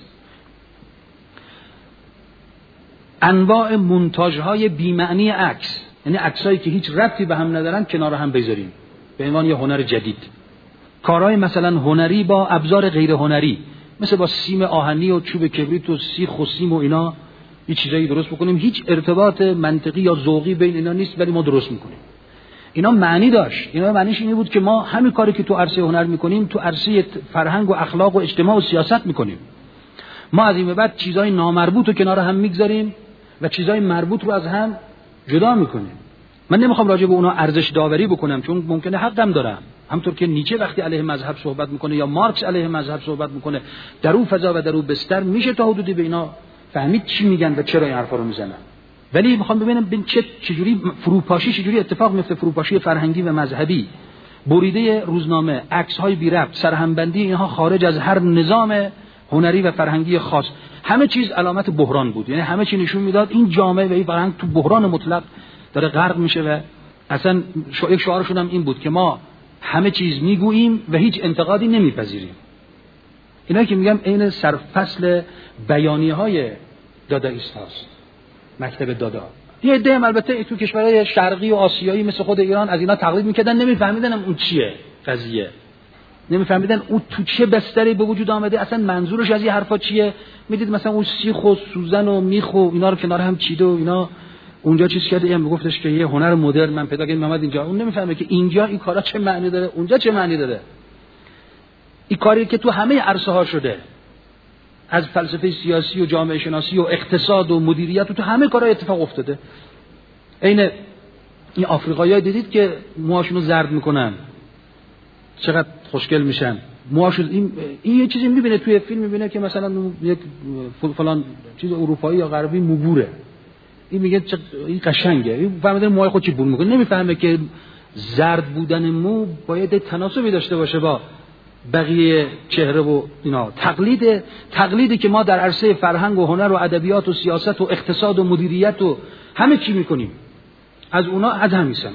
انواع مونتاژهای بی‌معنی عکس، یعنی عکسایی که هیچ ربطی به هم ندارن کنار هم بذاریم به عنوان یه هنر جدید. کارهای مثلا هنری با ابزار غیر هنری، مثل با سیم آهنی و چوب کبریت و سیخ و سیم و اینا یه چیزایی درست بکنیم، هیچ ارتباط منطقی یا ذوقی بین اینا نیست ولی ما درست میکنیم. اینا معنی داشت. اینا معنیش اینه بود که ما همین کاری که تو عرصه هنر میکنیم تو عرصه فرهنگ و اخلاق و اجتماع و سیاست میکنیم. ما از این به بعد چیزای نامربوط رو کنار هم میگذاریم و چیزای مربوط رو از هم جدا میکنیم. من نمیخوام راجع به اونا ارزش داوری بکنم چون ممکنه حقم دارم. همونطور که نیچه وقتی علیه مذهب صحبت میکنه یا مارکس علیه مذهب صحبت میکنه، در اون فضا و در اون بستر میشه تا حدودی به اینا فهمید چی میگن و چرا این حرفا رو میزنن. ولی میخوام ببینم ببین چه چجوری فروپاشی چجوری اتفاق میفته، فروپاشی فرهنگی و مذهبی، بریده روزنامه، عکس‌های بی ربط، سرهمبندی اینها خارج از هر نظام هنری و فرهنگی خاص. همه چیز علامت بحران بود، یعنی همه چی نشون میداد این جامعه و این فرهنگ تو بحران مطلق داره غرق میشه. و اصلا یک شعارشون هم این بود که ما همه چیز میگوییم و هیچ انتقادی نمیپذیریم. اینا که میگم عین سرفصل بیانیه‌های دادائیست هاست، مکتب دادا. یه عده هم البته تو کشورهای شرقی و آسیایی مثل خود ایران از اینا تقلید میکردن، نمیفهمیدن اون چیه قضیه، نمیفهمیدن اون تو چه بستری به وجود آمده، اصلا منظورش از این حرفا چیه. میدید مثلا اون سیخ و سوزن و میخ و اینا رو کنار هم چیده و اینا اونجا چیز کرده، این میگفتش که یه هنر مدرن من پیدا کردم محمد اینجا. اون نمیفهمه که اینجا این کارا چه معنی داره، اونجا چه معنی داره. این کاری که تو همه عرصه ها شده، از فلسفه سیاسی و جامعه شناسی و اقتصاد و مدیریت و تو همه کارا اتفاق افتاده. عین این آفریقایی‌ها دیدید که موهاشونو زرد میکنن، چقدر خوشگل میشن. موهاشون این این یه چیزی میبینه توی فیلم، میبینه که مثلا یک فلان چیز اروپایی یا غربی موبوره، این میگه چه این قشنگه، این فهمیده موهای خود چی بول میکنه. نمیفهمه که زرد بودن مو باید تناسبی داشته باشه با بقیه چهره و اینا. تقلید تقلیدی که ما در عرصه فرهنگ و هنر و ادبیات و سیاست و اقتصاد و مدیریت و همه چی میکنیم، از اونا از همین سمت.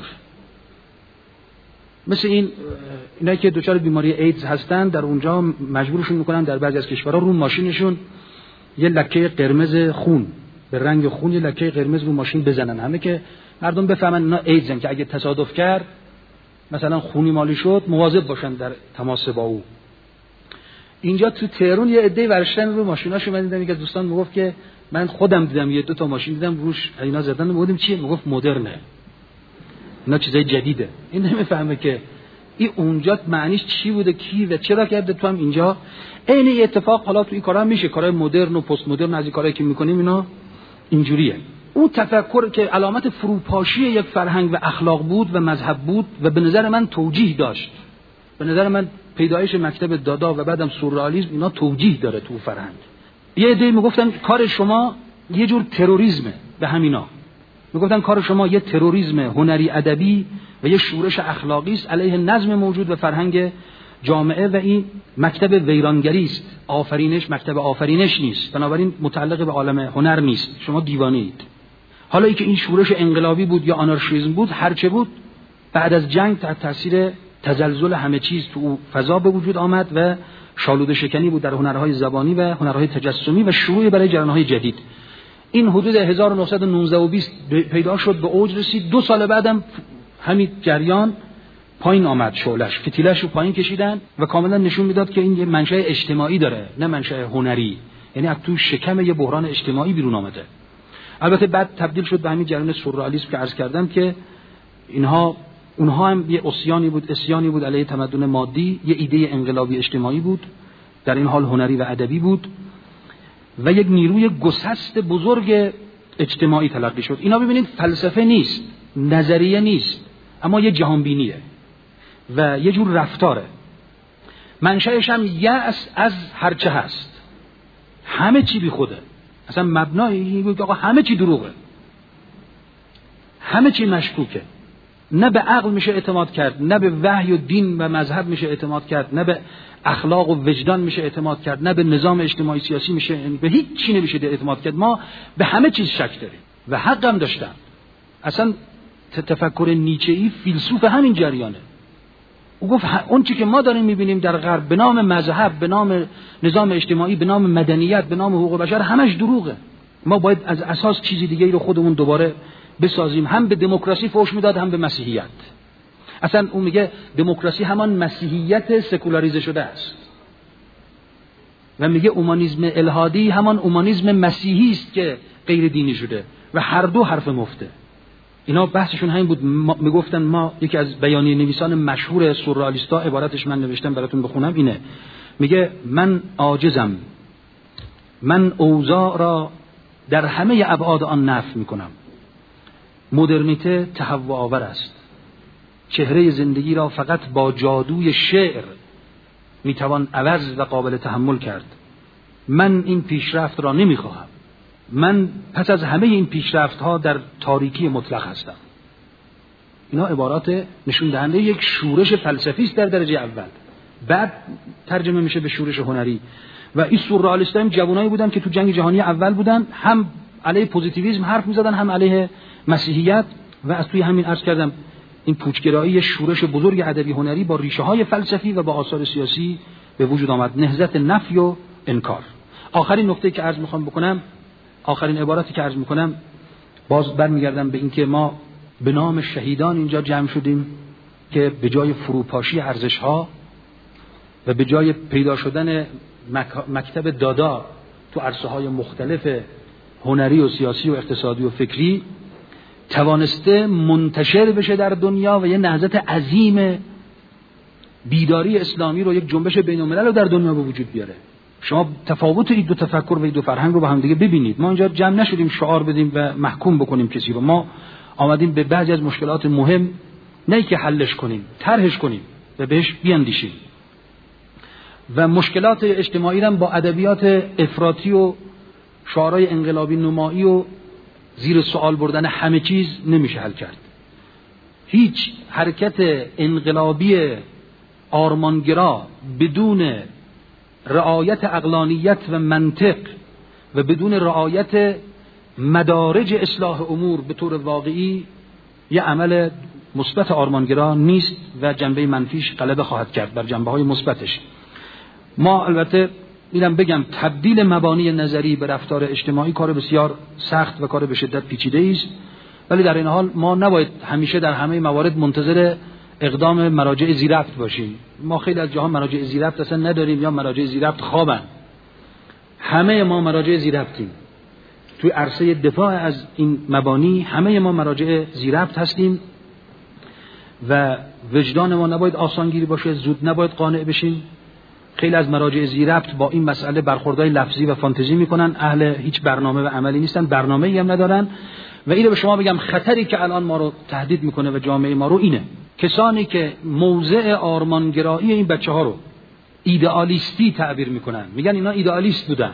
مثل این اینایی که دچار بیماری ایدز هستن، در اونجا مجبورشون میکنن در بعضی از کشورها رو ماشینشون یه لکه قرمز خون، به رنگ خون یه لکه قرمز رو ماشین بزنن، همه که مردم بفهمن اینا ایدزن، که اگه تصادف کرد مثلا خونی مالی شد مواظب باشن در تماس با او. اینجا تو تهران یه عده ورشتن رو ماشیناشو من دیدم، یک از دوستان میگفت که من خودم دیدم یه دو تا ماشین دیدم روش اینا زدن، میگفتم چیه؟ میگفت مدرنه، اینا چیزای جدیده. این نمیفهمه که این اونجا معنیش چی بوده، کی و چرا کرده. تو هم اینجا عین اتفاق حالا تو این کارا میشه، کارهای مدرن و پست مدرن از این کارهایی که میکنیم اینا اینجوریه. اون تفکر که علامت فروپاشی یک فرهنگ و اخلاق بود و مذهب بود و به نظر من توجیه داشت. به نظر من پیدایش مکتب دادا و بعدم سورئالیسم اینا توجیه داره تو فرهنگ. یه عده میگفتن کار شما یه جور تروریسمه، به همینا میگفتن کار شما یه تروریسم هنری ادبی و یه شورش اخلاقی است علیه نظم موجود و فرهنگ جامعه، و این مکتب ویرانگری است. آفرینش مکتب آفرینش نیست، بنابراین متعلق به عالم هنر نیست، شما دیوانه اید. حالا ای که این شورش انقلابی بود یا آنارشیسم بود، هر چه بود، بعد از جنگ تحت تاثیر تزلزل همه چیز تو فضا به وجود آمد و شالوده شکنی بود در هنرهای زبانی و هنرهای تجسمی و شروع برای جریان‌های جدید. این حدود هزار و نهصد و نوزده و بیست پیدا شد، به اوج رسید. دو سال بعدم همین جریان پایین آمد، شعله‌اش فتیله‌اش رو پایین کشیدن و کاملا نشون میداد که این یه منشأ اجتماعی داره نه منشأ هنری، یعنی از تو شکم یه بحران اجتماعی بیرون آمده. البته بعد تبدیل شد به همین جریان سورئالیسم که عرض کردم که اینها اونها هم یه عصیانی بود، عصیانی بود علیه تمدن مادی، یه ایده انقلابی اجتماعی بود، در این حال هنری و ادبی بود و یک نیروی گسست بزرگ اجتماعی تلقی شد. اینا ببینید فلسفه نیست، نظریه نیست، اما یه جهانبینیه و یه جور رفتاره. منشأش هم یأس از هرچه هست، همه چی بی خوده، اصلا مبنای این که آقا همه چی دروغه، همه چی مشکوکه، نه به عقل میشه اعتماد کرد، نه به وحی و دین و مذهب میشه اعتماد کرد، نه به اخلاق و وجدان میشه اعتماد کرد، نه به نظام اجتماعی سیاسی میشه، به هیچ چی نمیشه اعتماد کرد. ما به همه چیز شک داریم و حق هم داشتن. اصلا تفکر نیچه‌ای فیلسوف همین جریانه. او گفت اون چی که ما داریم میبینیم در غرب به نام مذهب، به نام نظام اجتماعی، به نام مدنیت، به نام حقوق بشر، همش دروغه. ما باید از اساس چیزی دیگه ای رو خودمون دوباره بسازیم. هم به دموکراسی فحش میداد، هم به مسیحیت. اصلا اون میگه دموکراسی همان مسیحیت سکولاریزه شده است و میگه اومانیسم الحادی همان اومانیسم مسیحی است که غیر دینی شده و هر دو حرف مفته. اینا بحثشون همین بود. میگفتن ما، یکی از بیانیه نویسان مشهور سورئالیستا، عبارتش من نوشتم براتون بخونم، اینه، میگه من عاجزم، من اوضاع را در همه ابعاد آن نفی میکنم. مدرنیته تهوع آور است، چهره زندگی را فقط با جادوی شعر میتوان عوض و قابل تحمل کرد. من این پیشرفت را نمیخواهم. من پس از همه این پیشرفت ها در تاریکی مطلق هستم. اینا عبارات نشون دهنده یک شورش فلسفی است در درجه اول، بعد ترجمه میشه به شورش هنری. و این سورئالیست‌ها هم جوانایی بودن که تو جنگ جهانی اول بودن، هم علیه پوزیتیویسم حرف میزدن، هم علیه مسیحیت، و از توی همین عرض کردم این پوچگرایی شورش بزرگ ادبی هنری با ریشه های فلسفی و با آثار سیاسی به وجود آمد. نهضت نفی و انکار. آخرین نکته که عرض میخوام بکنم، آخرین عبارتی که عرض میکنم، باز برمیگردم به اینکه ما به نام شهیدان اینجا جمع شدیم که به جای فروپاشی ارزش‌ها و به جای پیدا شدن مکتب دادا تو عرصه‌های مختلف هنری و سیاسی و اقتصادی و فکری توانسته منتشر بشه در دنیا و یه نهضت عظیم بیداری اسلامی رو، یک جنبش بین‌الملل رو در دنیا به وجود بیاره. شما تفاوت این دو تفکر و این دو فرهنگ رو با هم دیگه ببینید. ما اینجا جمع نشدیم شعار بدیم و محکوم بکنیم کسی رو. ما آمدیم به بعضی از مشکلات مهم نه که حلش کنیم، طرحش کنیم و بهش بیاندیشیم. و مشکلات اجتماعی رو با ادبیات افراطی و شعارهای انقلابی نمایی و زیر سوال بردن همه چیز نمیشه حل کرد. هیچ حرکت انقلابی آرمانگرا بدون رعایت عقلانیت و منطق و بدون رعایت مدارج اصلاح امور به طور واقعی یه عمل مثبت آرمانگرا نیست و جنبه منفیش غلبه خواهد کرد بر جنبه های مثبتش. ما البته میرم بگم تبدیل مبانی نظری به رفتار اجتماعی کار بسیار سخت و کار به شدت پیچیده است، ولی در این حال ما نباید همیشه در همه موارد منتظر اقدام مراجع ذی‌ربط باشیم. ما خیلی از جاها مراجع ذی‌ربط اصلا نداریم یا مراجع ذی‌ربط خوابن. همه ما مراجع ذی‌ربطیم. توی عرصه دفاع از این مبانی همه ما مراجع ذی‌ربط هستیم و وجدان ما نباید آسانگیری باشه، زود نباید قانع بشیم. خیلی از مراجع ذی‌ربط با این مسئله برخوردهای لفظی و فانتزی میکنن، اهل هیچ برنامه و عملی نیستن، برنامه‌ای هم ندارن. و اینو به شما بگم خطری که الان ما رو تهدید میکنه و جامعه ما رو اینه: کسانی که موضع آرمانگرایی این بچه‌ها رو ایدئالیستی تعبیر میکنن، میگن اینا ایدئالیست بودن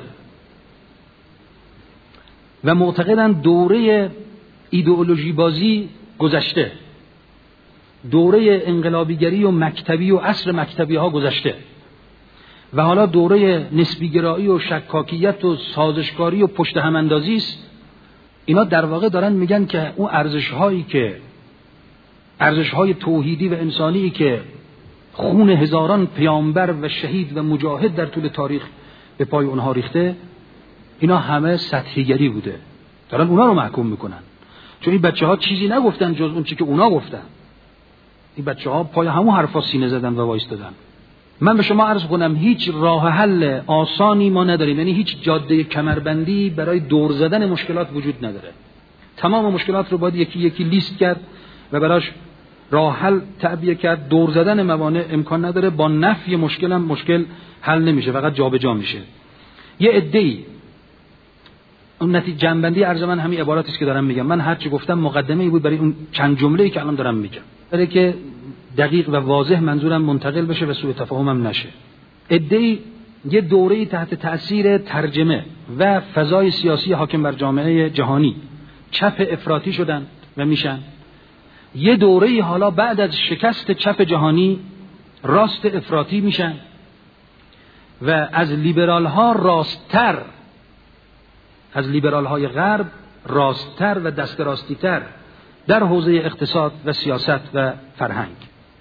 و معتقدن دوره ایدئولوژی بازی گذشته، دوره انقلابیگری و مکتبی و عصر مکتبی ها گذشته و حالا دوره نسبیگرایی و شکاکیت و سازشکاری و پشت هم اندازی است. اینا در واقع دارن میگن که اون ارزش‌هایی که ارزش‌های توحیدی و انسانی که خون هزاران پیامبر و شهید و مجاهد در طول تاریخ به پای اونها ریخته، اینا همه سطحیگری بوده. دارن اونا رو محکوم میکنن، چون این بچه‌ها چیزی نگفتن جز اون چیزی که اونا گفتن. این بچه‌ها پای همون حرفا سینه زدن و وایستادن. من به شما عرض کنم هیچ راه حل آسانی ما نداریم، یعنی هیچ جاده کمربندی برای دور زدن مشکلات وجود نداره. تمام مشکلات رو باید یکی یکی لیست کرد و براش راه حل تعبیه کرد. دور زدن موانع امکان نداره، با نفی مشکل هم مشکل حل نمیشه، فقط جابجا میشه. یه عده‌ای اون نتیجه جنبندی عرض من همین عباراتی است که دارم میگم. من هر چی گفتم مقدمه ای بود برای اون چند جمله‌ای که الان دارم میگم، برای که دقیق و واضح منظورم منتقل بشه و سوء تفاهمم نشه. عده‌ای یه دوره‌ای تحت تأثیر ترجمه و فضای سیاسی حاکم بر جامعه جهانی چپ افراطی شدن و میشن. یه دوره‌ای حالا بعد از شکست چپ جهانی راست افراطی میشن و از لیبرال ها راستتر، از لیبرال های غرب راستتر و دست راستی‌تر در حوزه اقتصاد و سیاست و فرهنگ.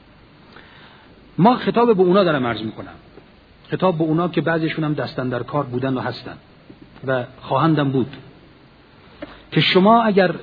ما خطاب به اونا دارم عرض میکنم، خطاب به اونا که بعضیشون هم دستن در کار بودن و هستن و خواهندم بود، که شما اگر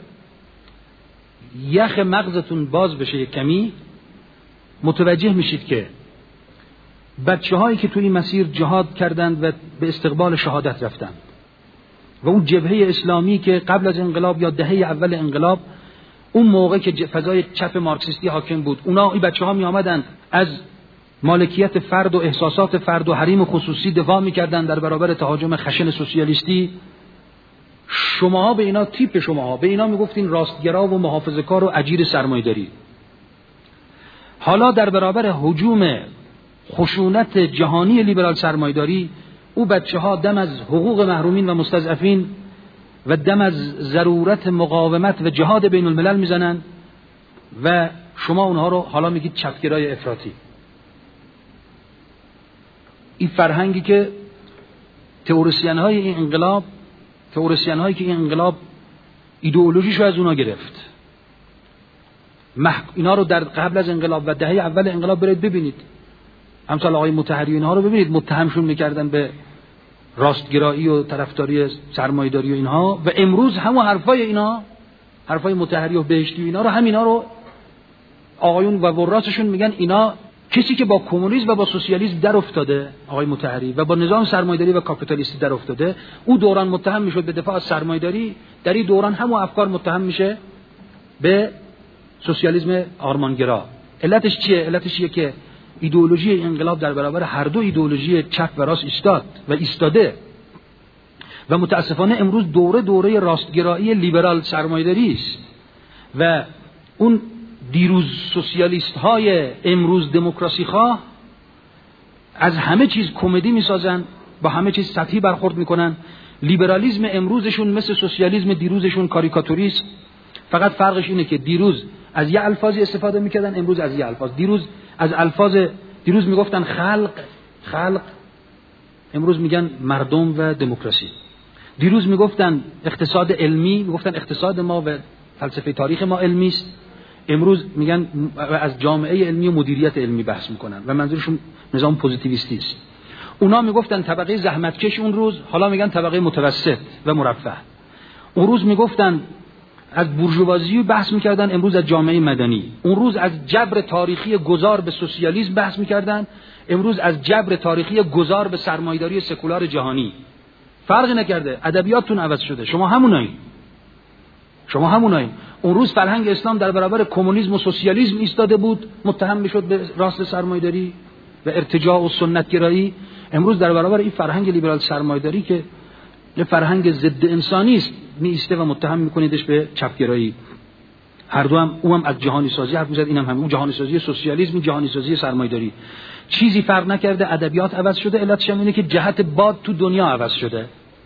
یخ مغزتون باز بشه یک کمی متوجه میشید که بچه هایی که توی این مسیر جهاد کردند و به استقبال شهادت رفتند و اون جبهه اسلامی که قبل از انقلاب یا دهه اول انقلاب اون موقع که فضای چپ مارکسیستی حاکم بود، اونا این بچه ها می آمدن از مالکیت فرد و احساسات فرد و حریم خصوصی دفاع می کردن در برابر تهاجم خشن سوسیالیستی. شماها به اینا، تیپ شماها به اینا می گفتین راستگرا و محافظه‌کار و اجیر سرمایه‌داری. حالا در برابر هجوم خشونت جهانی لیبرال سرمایه‌داری، او بچه ها دم از حقوق محرومین و مستضعفین و دم از ضرورت مقاومت و جهاد بین الملل میزنن و شما اونها رو حالا میگید چپگرای افراطی. این فرهنگی که تئوریسین های این انقلاب، تئوریسین هایی که این انقلاب ایدئولوژیشو از اونا گرفت، اینا رو در قبل از انقلاب و دهه اول انقلاب برید ببینید، امثال آقای مطهری اینها رو ببینید متهمشون میکردن به راستگرایی و طرفداری سرمایه‌داری و اینها، و امروز همون حرفای اینا، حرفای مطهری و بهشتی و اینا رو، همینا رو آقایون و وراسشون میگن اینا کسی که با کمونیسم و با سوسیالیسم در افتاده، آقای مطهری، و با نظام سرمایه‌داری و کاپیتالیستی در افتاده، او دوران متهم میشد به دفاع از سرمایه‌داری، در این دوران همون افکار متهم میشه به سوسیالیسم آرمانگرا. علتش چیه؟ علتش چیه که ایدئولوژی انقلاب در برابر هر دو ایدئولوژی چپ و راست ایستاد و ایستاده و متاسفانه امروز دوره دوره راستگرایی لیبرال سرمایه‌داری است و اون دیروز سوسیالیست های امروز دموکراسی خواه از همه چیز کمدی میسازن، با همه چیز سطحی برخورد میکنن. لیبرالیسم امروزشون مثل سوسیالیسم دیروزشون کاریکاتوریست، فقط فرقش اینه که دیروز از یه الفاظی استفاده میکردن، امروز از یه الفاظ. دیروز از الفاظ دیروز میگفتن خلق خلق، امروز میگن مردم و دموکراسی. دیروز میگفتن اقتصاد علمی، میگفتن اقتصاد ما و فلسفه تاریخ ما علمی است، امروز میگن از جامعه علمی و مدیریت علمی بحث میکنن و منظورشون نظام پوزیتیویستی است. اونا میگفتن طبقه زحمتکش اون روز، حالا میگن طبقه متوسط و مرفه. اون روز میگفتن از بورژوازی بحث میکردن، امروز از جامعه مدنی. اون روز از جبر تاریخی گذار به سوسیالیسم بحث میکردن، امروز از جبر تاریخی گذار به سرمایه‌داری سکولار جهانی. فرقی نکرده، ادبیاتتون عوض شده، شما همونایی، شما همونایی. اون روز فرهنگ اسلام در برابر کمونیسم و سوسیالیسم ایستاده بود، متهم میشد به راست سرمایه‌داری و ارتجاع و سنت‌گرایی. امروز در برابر این فرهنگ لیبرال سرمایه‌داری که یه فرهنگ ضد انسانی است می ایسته و متهم میکنیدش به چپگرایی. هر دو هم، اون هم از جهانی سازی حرف میزد، اینم هم همون جهانی سازی سوسیالیسم، جهانی سازی سرمایه‌داری. چیزی فرق نکرده، ادبیات عوض شده، علتش هم اینه که جهت باد تو دنیا عوض شده.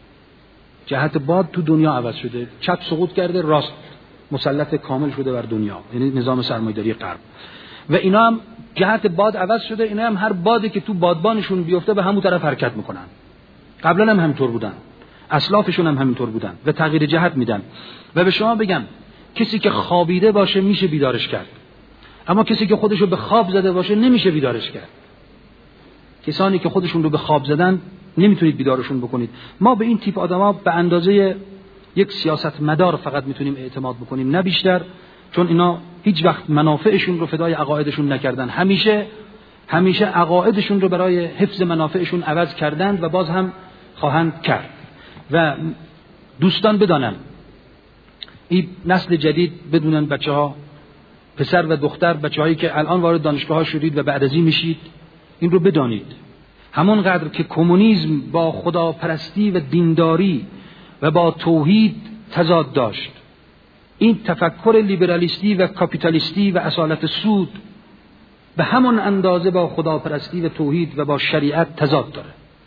جهت باد تو دنیا عوض شده، چپ سقوط کرده، راست مسلط کامل شده بر دنیا، یعنی نظام سرمایه‌داری غرب. و اینا هم جهت باد عوض شده، اینا هم هر بادی که تو بادبانشون بیفته به همون طرف حرکت میکنن. قبلا هم همینطور بودن، اسلافشون هم همینطور بودن و تغییر جهت میدن. و به شما بگم کسی که خوابیده باشه میشه بیدارش کرد. اما کسی که خودشو به خواب زده باشه نمیشه بیدارش کرد. کسانی که خودشون رو به خواب زدن نمیتونید بیدارشون بکنید. ما به این تیپ آدما به اندازه یک سیاست مدار فقط میتونیم اعتماد بکنیم، نه بیشتر، چون اینا هیچ وقت منافعشون رو فدای عقایدشون نکردن. همیشه همیشه عقایدشون رو برای حفظ منافعشون عوض کردند و باز هم خواهند کرد. و دوستان بدانم، این نسل جدید بدونن، بچه‌ها، پسر و دختر، بچه‌هایی که الان وارد دانشگاه‌ها شدید و بعد از این میشید، این رو بدانید همونقدر که کمونیسم با خداپرستی و دینداری و با توحید تضاد داشت، این تفکر لیبرالیستی و کاپیتالیستی و اصالت سود به همون اندازه با خداپرستی و توحید و با شریعت تضاد داره.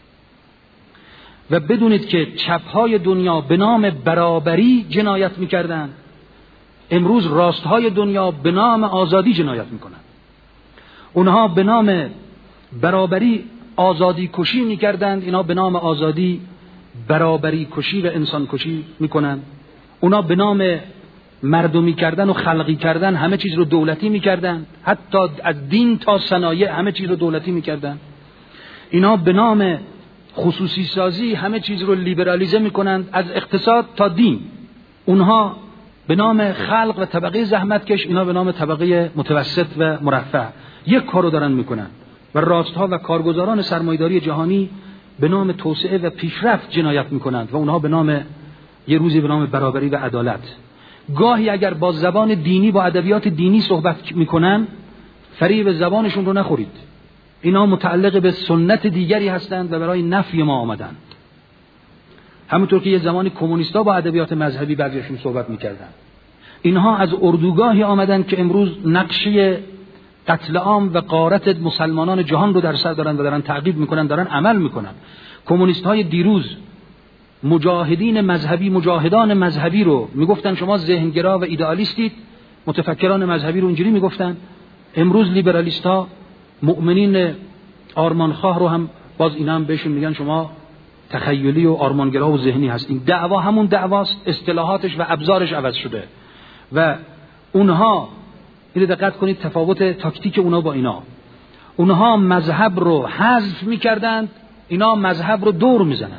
و بدونید که چپ‌های دنیا به نام برابری جنایت می‌کردند، امروز راست‌های دنیا به نام آزادی جنایت می‌کنند. اونها به نام برابری آزادی کشی می‌کردند، اینا به نام آزادی برابری کشی و انسان کشی می‌کنند. اونا به نام مردمی کردن و خلقی کردن همه چیز رو دولتی می‌کردند، حتی از دین تا صنایع همه چیز رو دولتی می‌کردند. اینا به نام خصوصی سازی همه چیز رو لیبرالیزه می‌کنند، از اقتصاد تا دین. اونها به نام خلق و طبقه زحمتکش، اینا به نام طبقه متوسط و مرفه یک کارو دارن میکنن. و راستها و کارگزاران سرمایه‌داری جهانی به نام توسعه و پیشرفت جنایت میکنند و اونها به نام یه روزی به نام برابری و عدالت. گاهی اگر با زبان دینی، با ادبیات دینی صحبت میکنن، فریب زبانشون رو نخورید. اینا متعلق به سنت دیگری هستند و برای نفی ما آمدند. همونطور که یه زمانی کمونیستا با ادبیات مذهبی بعضیشون صحبت میکردن. اینها از اردوگاهی آمدن که امروز نقشه قتل عام و غارت مسلمانان جهان رو در سر دارن و دارن تعقیب میکنن، دارن عمل میکنن. کمونیست‌های دیروز مجاهدین مذهبی، مجاهدان مذهبی رو میگفتن شما ذهنگرا و ایدئالیستید، متفکران مذهبی رو اینجوری میگفتن. امروز لیبرالیست‌ها مؤمنین آرمانخواه رو هم باز اینا هم بهشون میگن شما تخیلی و آرمانگرا و ذهنی هستین. دعوا همون دعواست، اصطلاحاتش و ابزارش عوض شده و اونها، اینو دقت کنید تفاوت تاکتیک اونا با اینا. اونها مذهب رو حذف میکردند، اینا مذهب رو دور میزنند.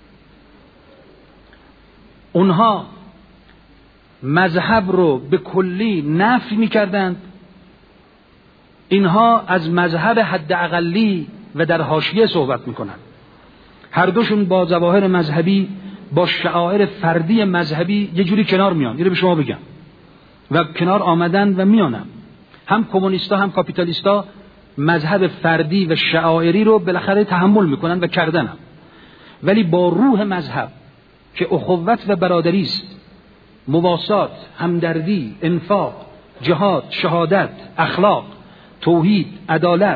اونها مذهب رو به کلی نفی میکردند، اینها از مذهب حداقلی و در حاشیه صحبت میکنند. هر دوشون با ظواهر مذهبی، با شعائر فردی مذهبی یه جوری کنار میان. اینو به شما بگم و کنار آمدن و میانم. هم کمونیستا هم کاپیتالیستا مذهب فردی و شعائری رو بالاخره تحمل میکنن و کردنم، ولی با روح مذهب که اخوت و برادری است، مواسات، همدردی، انفاق، جهاد، شهادت، اخلاق، توحید، عدالت،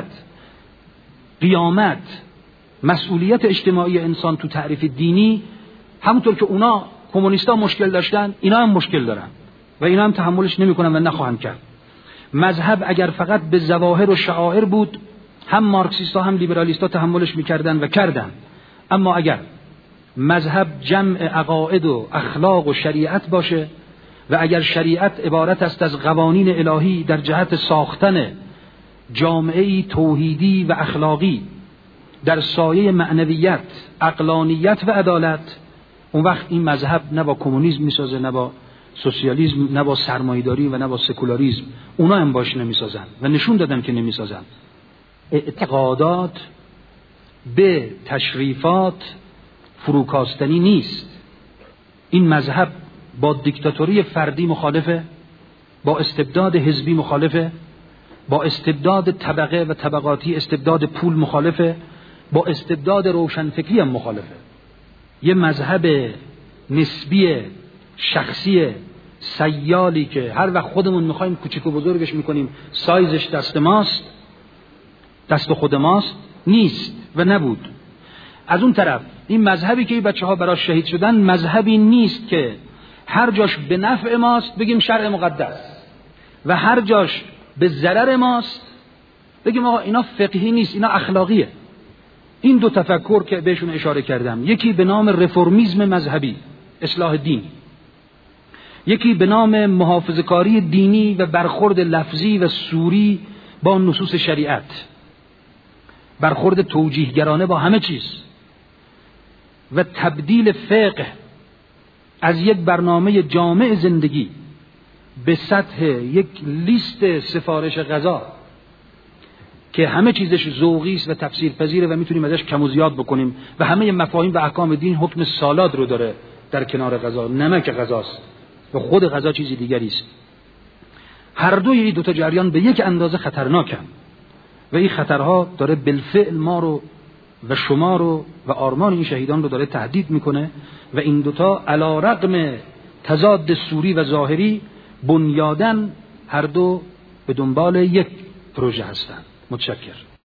قیامت، مسئولیت اجتماعی انسان تو تعریف دینی، همونطور که اونا کمونیستا مشکل داشتن، اینا هم مشکل دارن و اینا هم تحملش نمیکنن و نخواهند کرد. مذهب اگر فقط به ظواهر و شعائر بود، هم مارکسیستا هم لیبرالیستا تحملش میکردن و کردن. اما اگر مذهب جمع عقاید و اخلاق و شریعت باشه و اگر شریعت عبارت است از قوانین الهی در جهت ساختن جامعه‌ای توحیدی و اخلاقی در سایه معنویت، عقلانیت و عدالت، اون وقت این مذهب نه با کمونیسم میسازه، نه با سوسیالیسم، نه با سرمایه‌داری و نه با سکولاریسم. اونا هم باش نمیسازن و نشون دادن که نمیسازن. اعتقادات به تشریفات فروکاستنی نیست. این مذهب با دیکتاتوری فردی مخالفه، با استبداد حزبی مخالفه، با استبداد طبقه و طبقاتی، استبداد پول مخالفه، با استبداد روشنفکری هم مخالفه. یه مذهب نسبی شخصی سیالی که هر وقت خودمون میخوایم کوچیک و بزرگش میکنیم سایزش دست ماست، دست خود ماست، نیست و نبود. از اون طرف این مذهبی که این بچه ها براش شهید شدن مذهبی نیست که هر جاش به نفع ماست بگیم شرع مقدس و هر جاش به ضرر ماست بگیم آقا اینا فقهی نیست، اینا اخلاقیه. این دو تفکر که بهشون اشاره کردم، یکی به نام رفرمیسم مذهبی، اصلاح دین، یکی به نام محافظه‌کاری دینی و برخورد لفظی و سوری با نصوص شریعت، برخورد توجیهگرانه با همه چیز و تبدیل فقه از یک برنامه جامع زندگی به سطح یک لیست سفارش غذا که همه چیزش ذوقی است و تفسیر پذیره و میتونیم ازش کم و زیاد بکنیم و همه مفاهیم و احکام دین حکم سالاد رو داره در کنار غذا، نمک غذاست و خود غذا چیزی دیگری است. هر دوی این دو تا جریان به یک اندازه خطرناکن و این خطرها داره بالفعل ما رو و شما رو و آرمان این شهیدان رو داره تهدید میکنه و این دوتا علی رغم تضاد سوری و ظاهری بنیادن هر دو به دنبال یک پروژه هستند. متشکر.